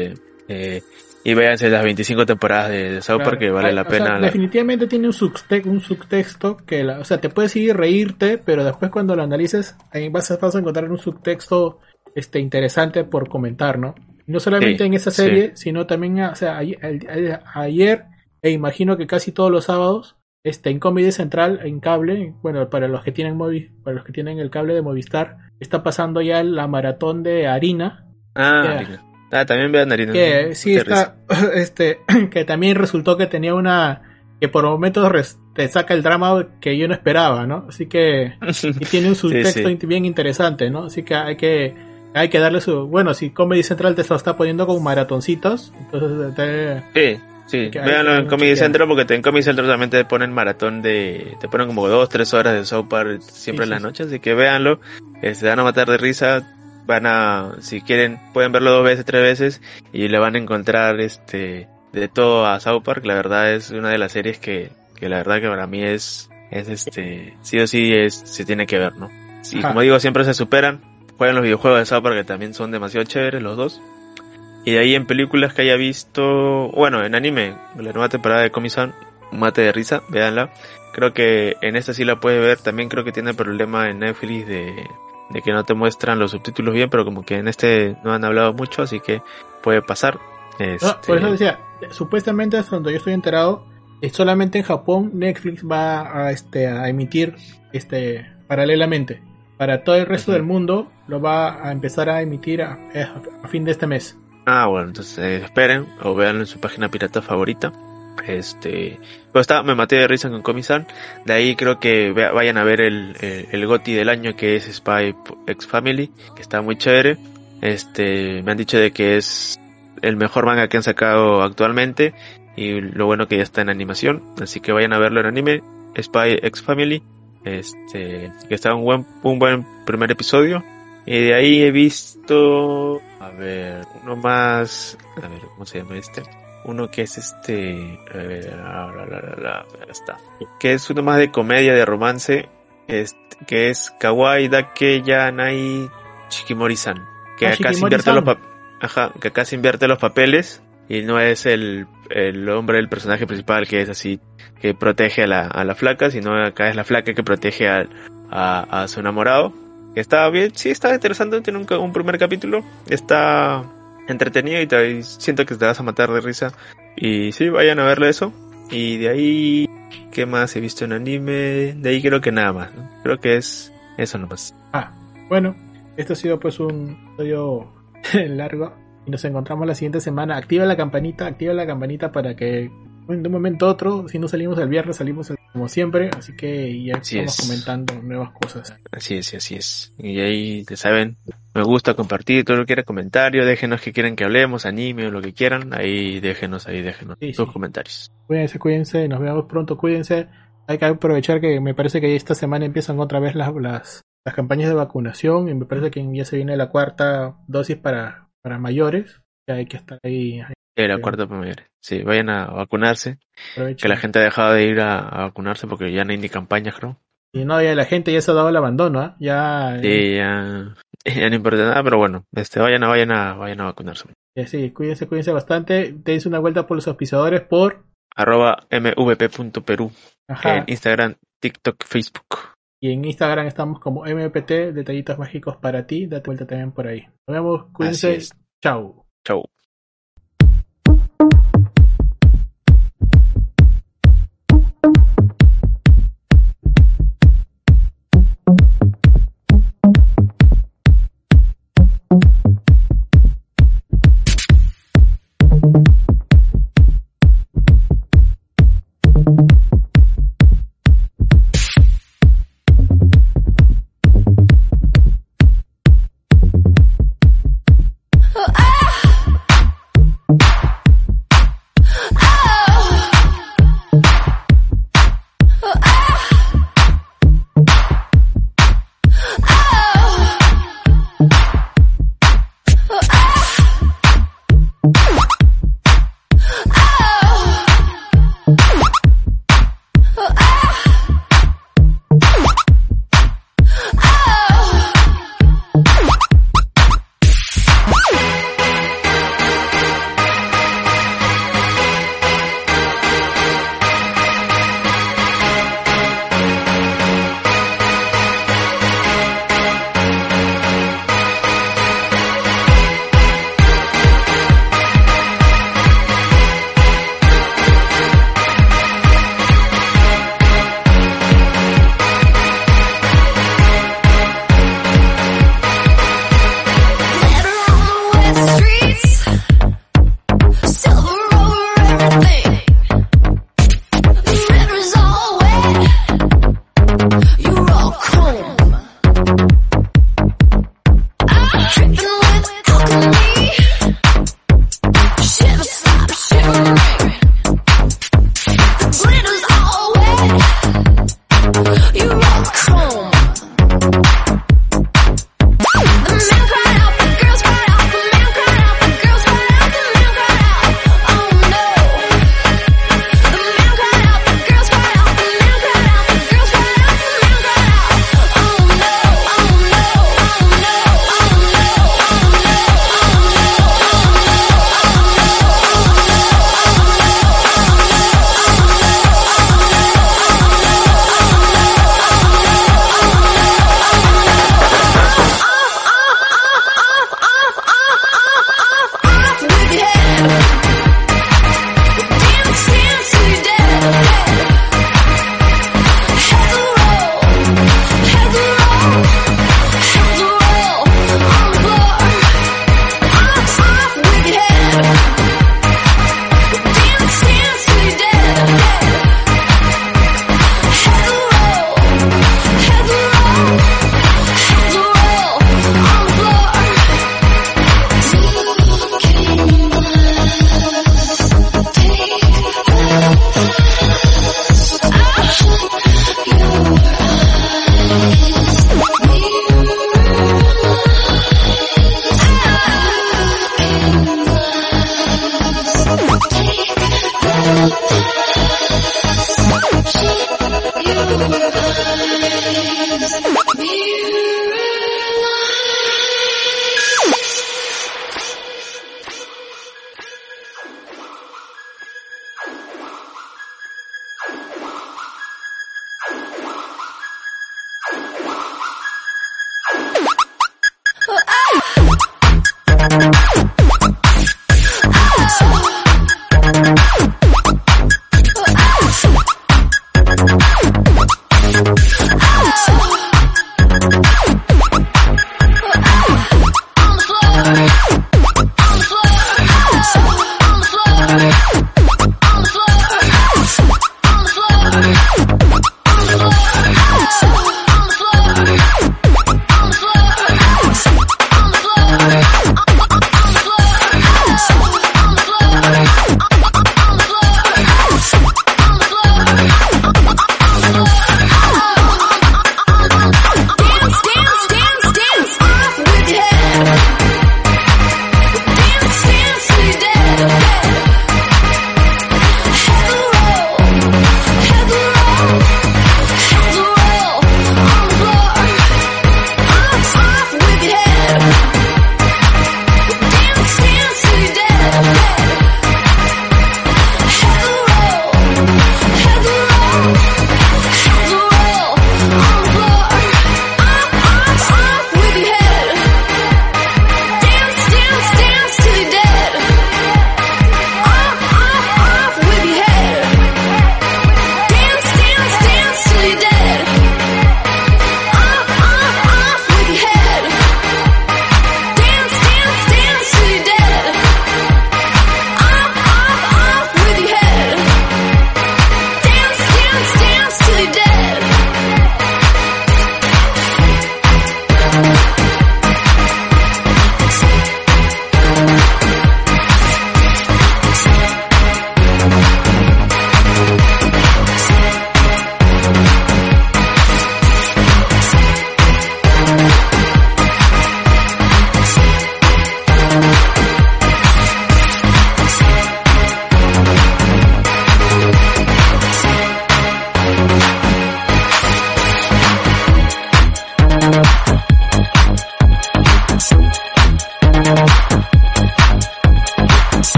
Eh, y véanse las veinticinco temporadas de, de South Park, claro, que vale hay, la pena. Sea, la... Definitivamente tiene un, subte- un subtexto que, la, o sea, te puedes ir reírte, pero después cuando lo analices, ahí vas a, vas a encontrar un subtexto este, interesante por comentar, ¿no? No solamente sí, en esa serie, sí. sino también, o sea, ayer, ayer, e imagino que casi todos los sábados, este, en Comedy Central, en cable, bueno, para los que tienen Movi, para los que tienen el cable de Movistar, está pasando ya la maratón de Harina. Ah, que, Harina. Ah, también vean Harina. Que sí está, este, que también resultó que tenía una, que por momentos res, te saca el drama que yo no esperaba, ¿no? Así que, y tiene un subtexto sí, sí. bien interesante, ¿no? Así que hay que, hay que darle su, bueno, si Comedy Central te lo está poniendo con maratoncitos, entonces te, sí. Sí, véanlo en Comedy Central porque en Comedy Central también te ponen maratón de... Te ponen como dos, tres horas de South Park siempre sí, en la sí, noche, así que véanlo. Eh, se van a matar de risa. Van a... Si quieren, pueden verlo dos veces, tres veces y le van a encontrar este de todo a South Park. La verdad es una de las series que, que la verdad que para mí es... es este sí o sí es se tiene que ver, ¿no? Y como digo, siempre se superan. Juegan los videojuegos de South Park que también son demasiado chéveres los dos. Y de ahí en películas que haya visto, bueno, en anime, la nueva temporada de Komi-san, mate de risa, véanla. Creo que en esta sí la puedes ver, también creo que tiene problema en Netflix de, de que no te muestran los subtítulos bien, pero como que en este no han hablado mucho, así que puede pasar. Este... No, por eso decía, supuestamente hasta donde yo estoy enterado, solamente en Japón Netflix va a, este, a emitir este paralelamente. Para todo el resto uh-huh. del mundo lo va a empezar a emitir a, a fin de este mes. Ah, bueno, entonces eh, esperen o veanlo en su página pirata favorita. Este, pues está, me maté de risa con Komi-san. De ahí creo que ve, vayan a ver el, el, el GOTY del año, que es Spy X Family, que está muy chévere. Este, me han dicho de que es el mejor manga que han sacado actualmente y lo bueno que ya está en animación, así que vayan a verlo en anime. Spy X Family, este, que está un buen, un buen primer episodio. Y de ahí he visto, a ver, uno más, a ver, ¿cómo se llama este? Uno que es este, a ver, la, la, la, la, ya está. Que es uno más de comedia, de romance, este, que es Kawaii Dake Yanai Shikimori-san. Que ah, acá se invierte los papeles, ajá, que acá se invierte los papeles y no es el, el hombre, el personaje principal que es así, que protege a la, a la flaca, sino acá es la flaca que protege a, a, a su enamorado. Está bien, sí, está interesante, tiene un, un primer capítulo, está entretenido y, te, y siento que te vas a matar de risa. Y sí, vayan a verlo eso. Y de ahí, ¿qué más he visto en anime? De ahí creo que nada más, ¿no? Creo que es eso nomás. Ah, bueno, esto ha sido pues un episodio largo y nos encontramos la siguiente semana. Activa la campanita, activa la campanita para que de un momento a otro, si no salimos el viernes, salimos el, como siempre, así que ya así estamos es. comentando nuevas cosas. Así es, así es. Y ahí, ya saben, me gusta compartir, todo lo que quiera comentario, déjenos que quieren que hablemos, anime o lo que quieran, ahí déjenos, ahí déjenos sí, sus sí. comentarios. Cuídense, cuídense, nos vemos pronto, cuídense. Hay que aprovechar que me parece que esta semana empiezan otra vez las, las, las campañas de vacunación y me parece que ya se viene la cuarta dosis para, para mayores, que hay que estar ahí. ahí. Sí, la cuarta para mayores. Sí, vayan a vacunarse. Aprovechen. Que la gente ha dejado de ir a, a vacunarse porque ya no hay ni campañas, creo. Y no, ya la gente ya se ha dado el abandono, ¿eh? Ya. Sí, eh... ya, ya no importa nada, pero bueno, este, vayan a, vayan a, vayan a vacunarse. Sí, sí, cuídense, cuídense bastante. Dense una vuelta por los auspiciadores por arroba mvp.peru en Instagram, TikTok, Facebook. Y en Instagram estamos como M P T, detallitos mágicos para ti. Date vuelta también por ahí. Nos vemos, cuídense. Chau. Chau. Chrome.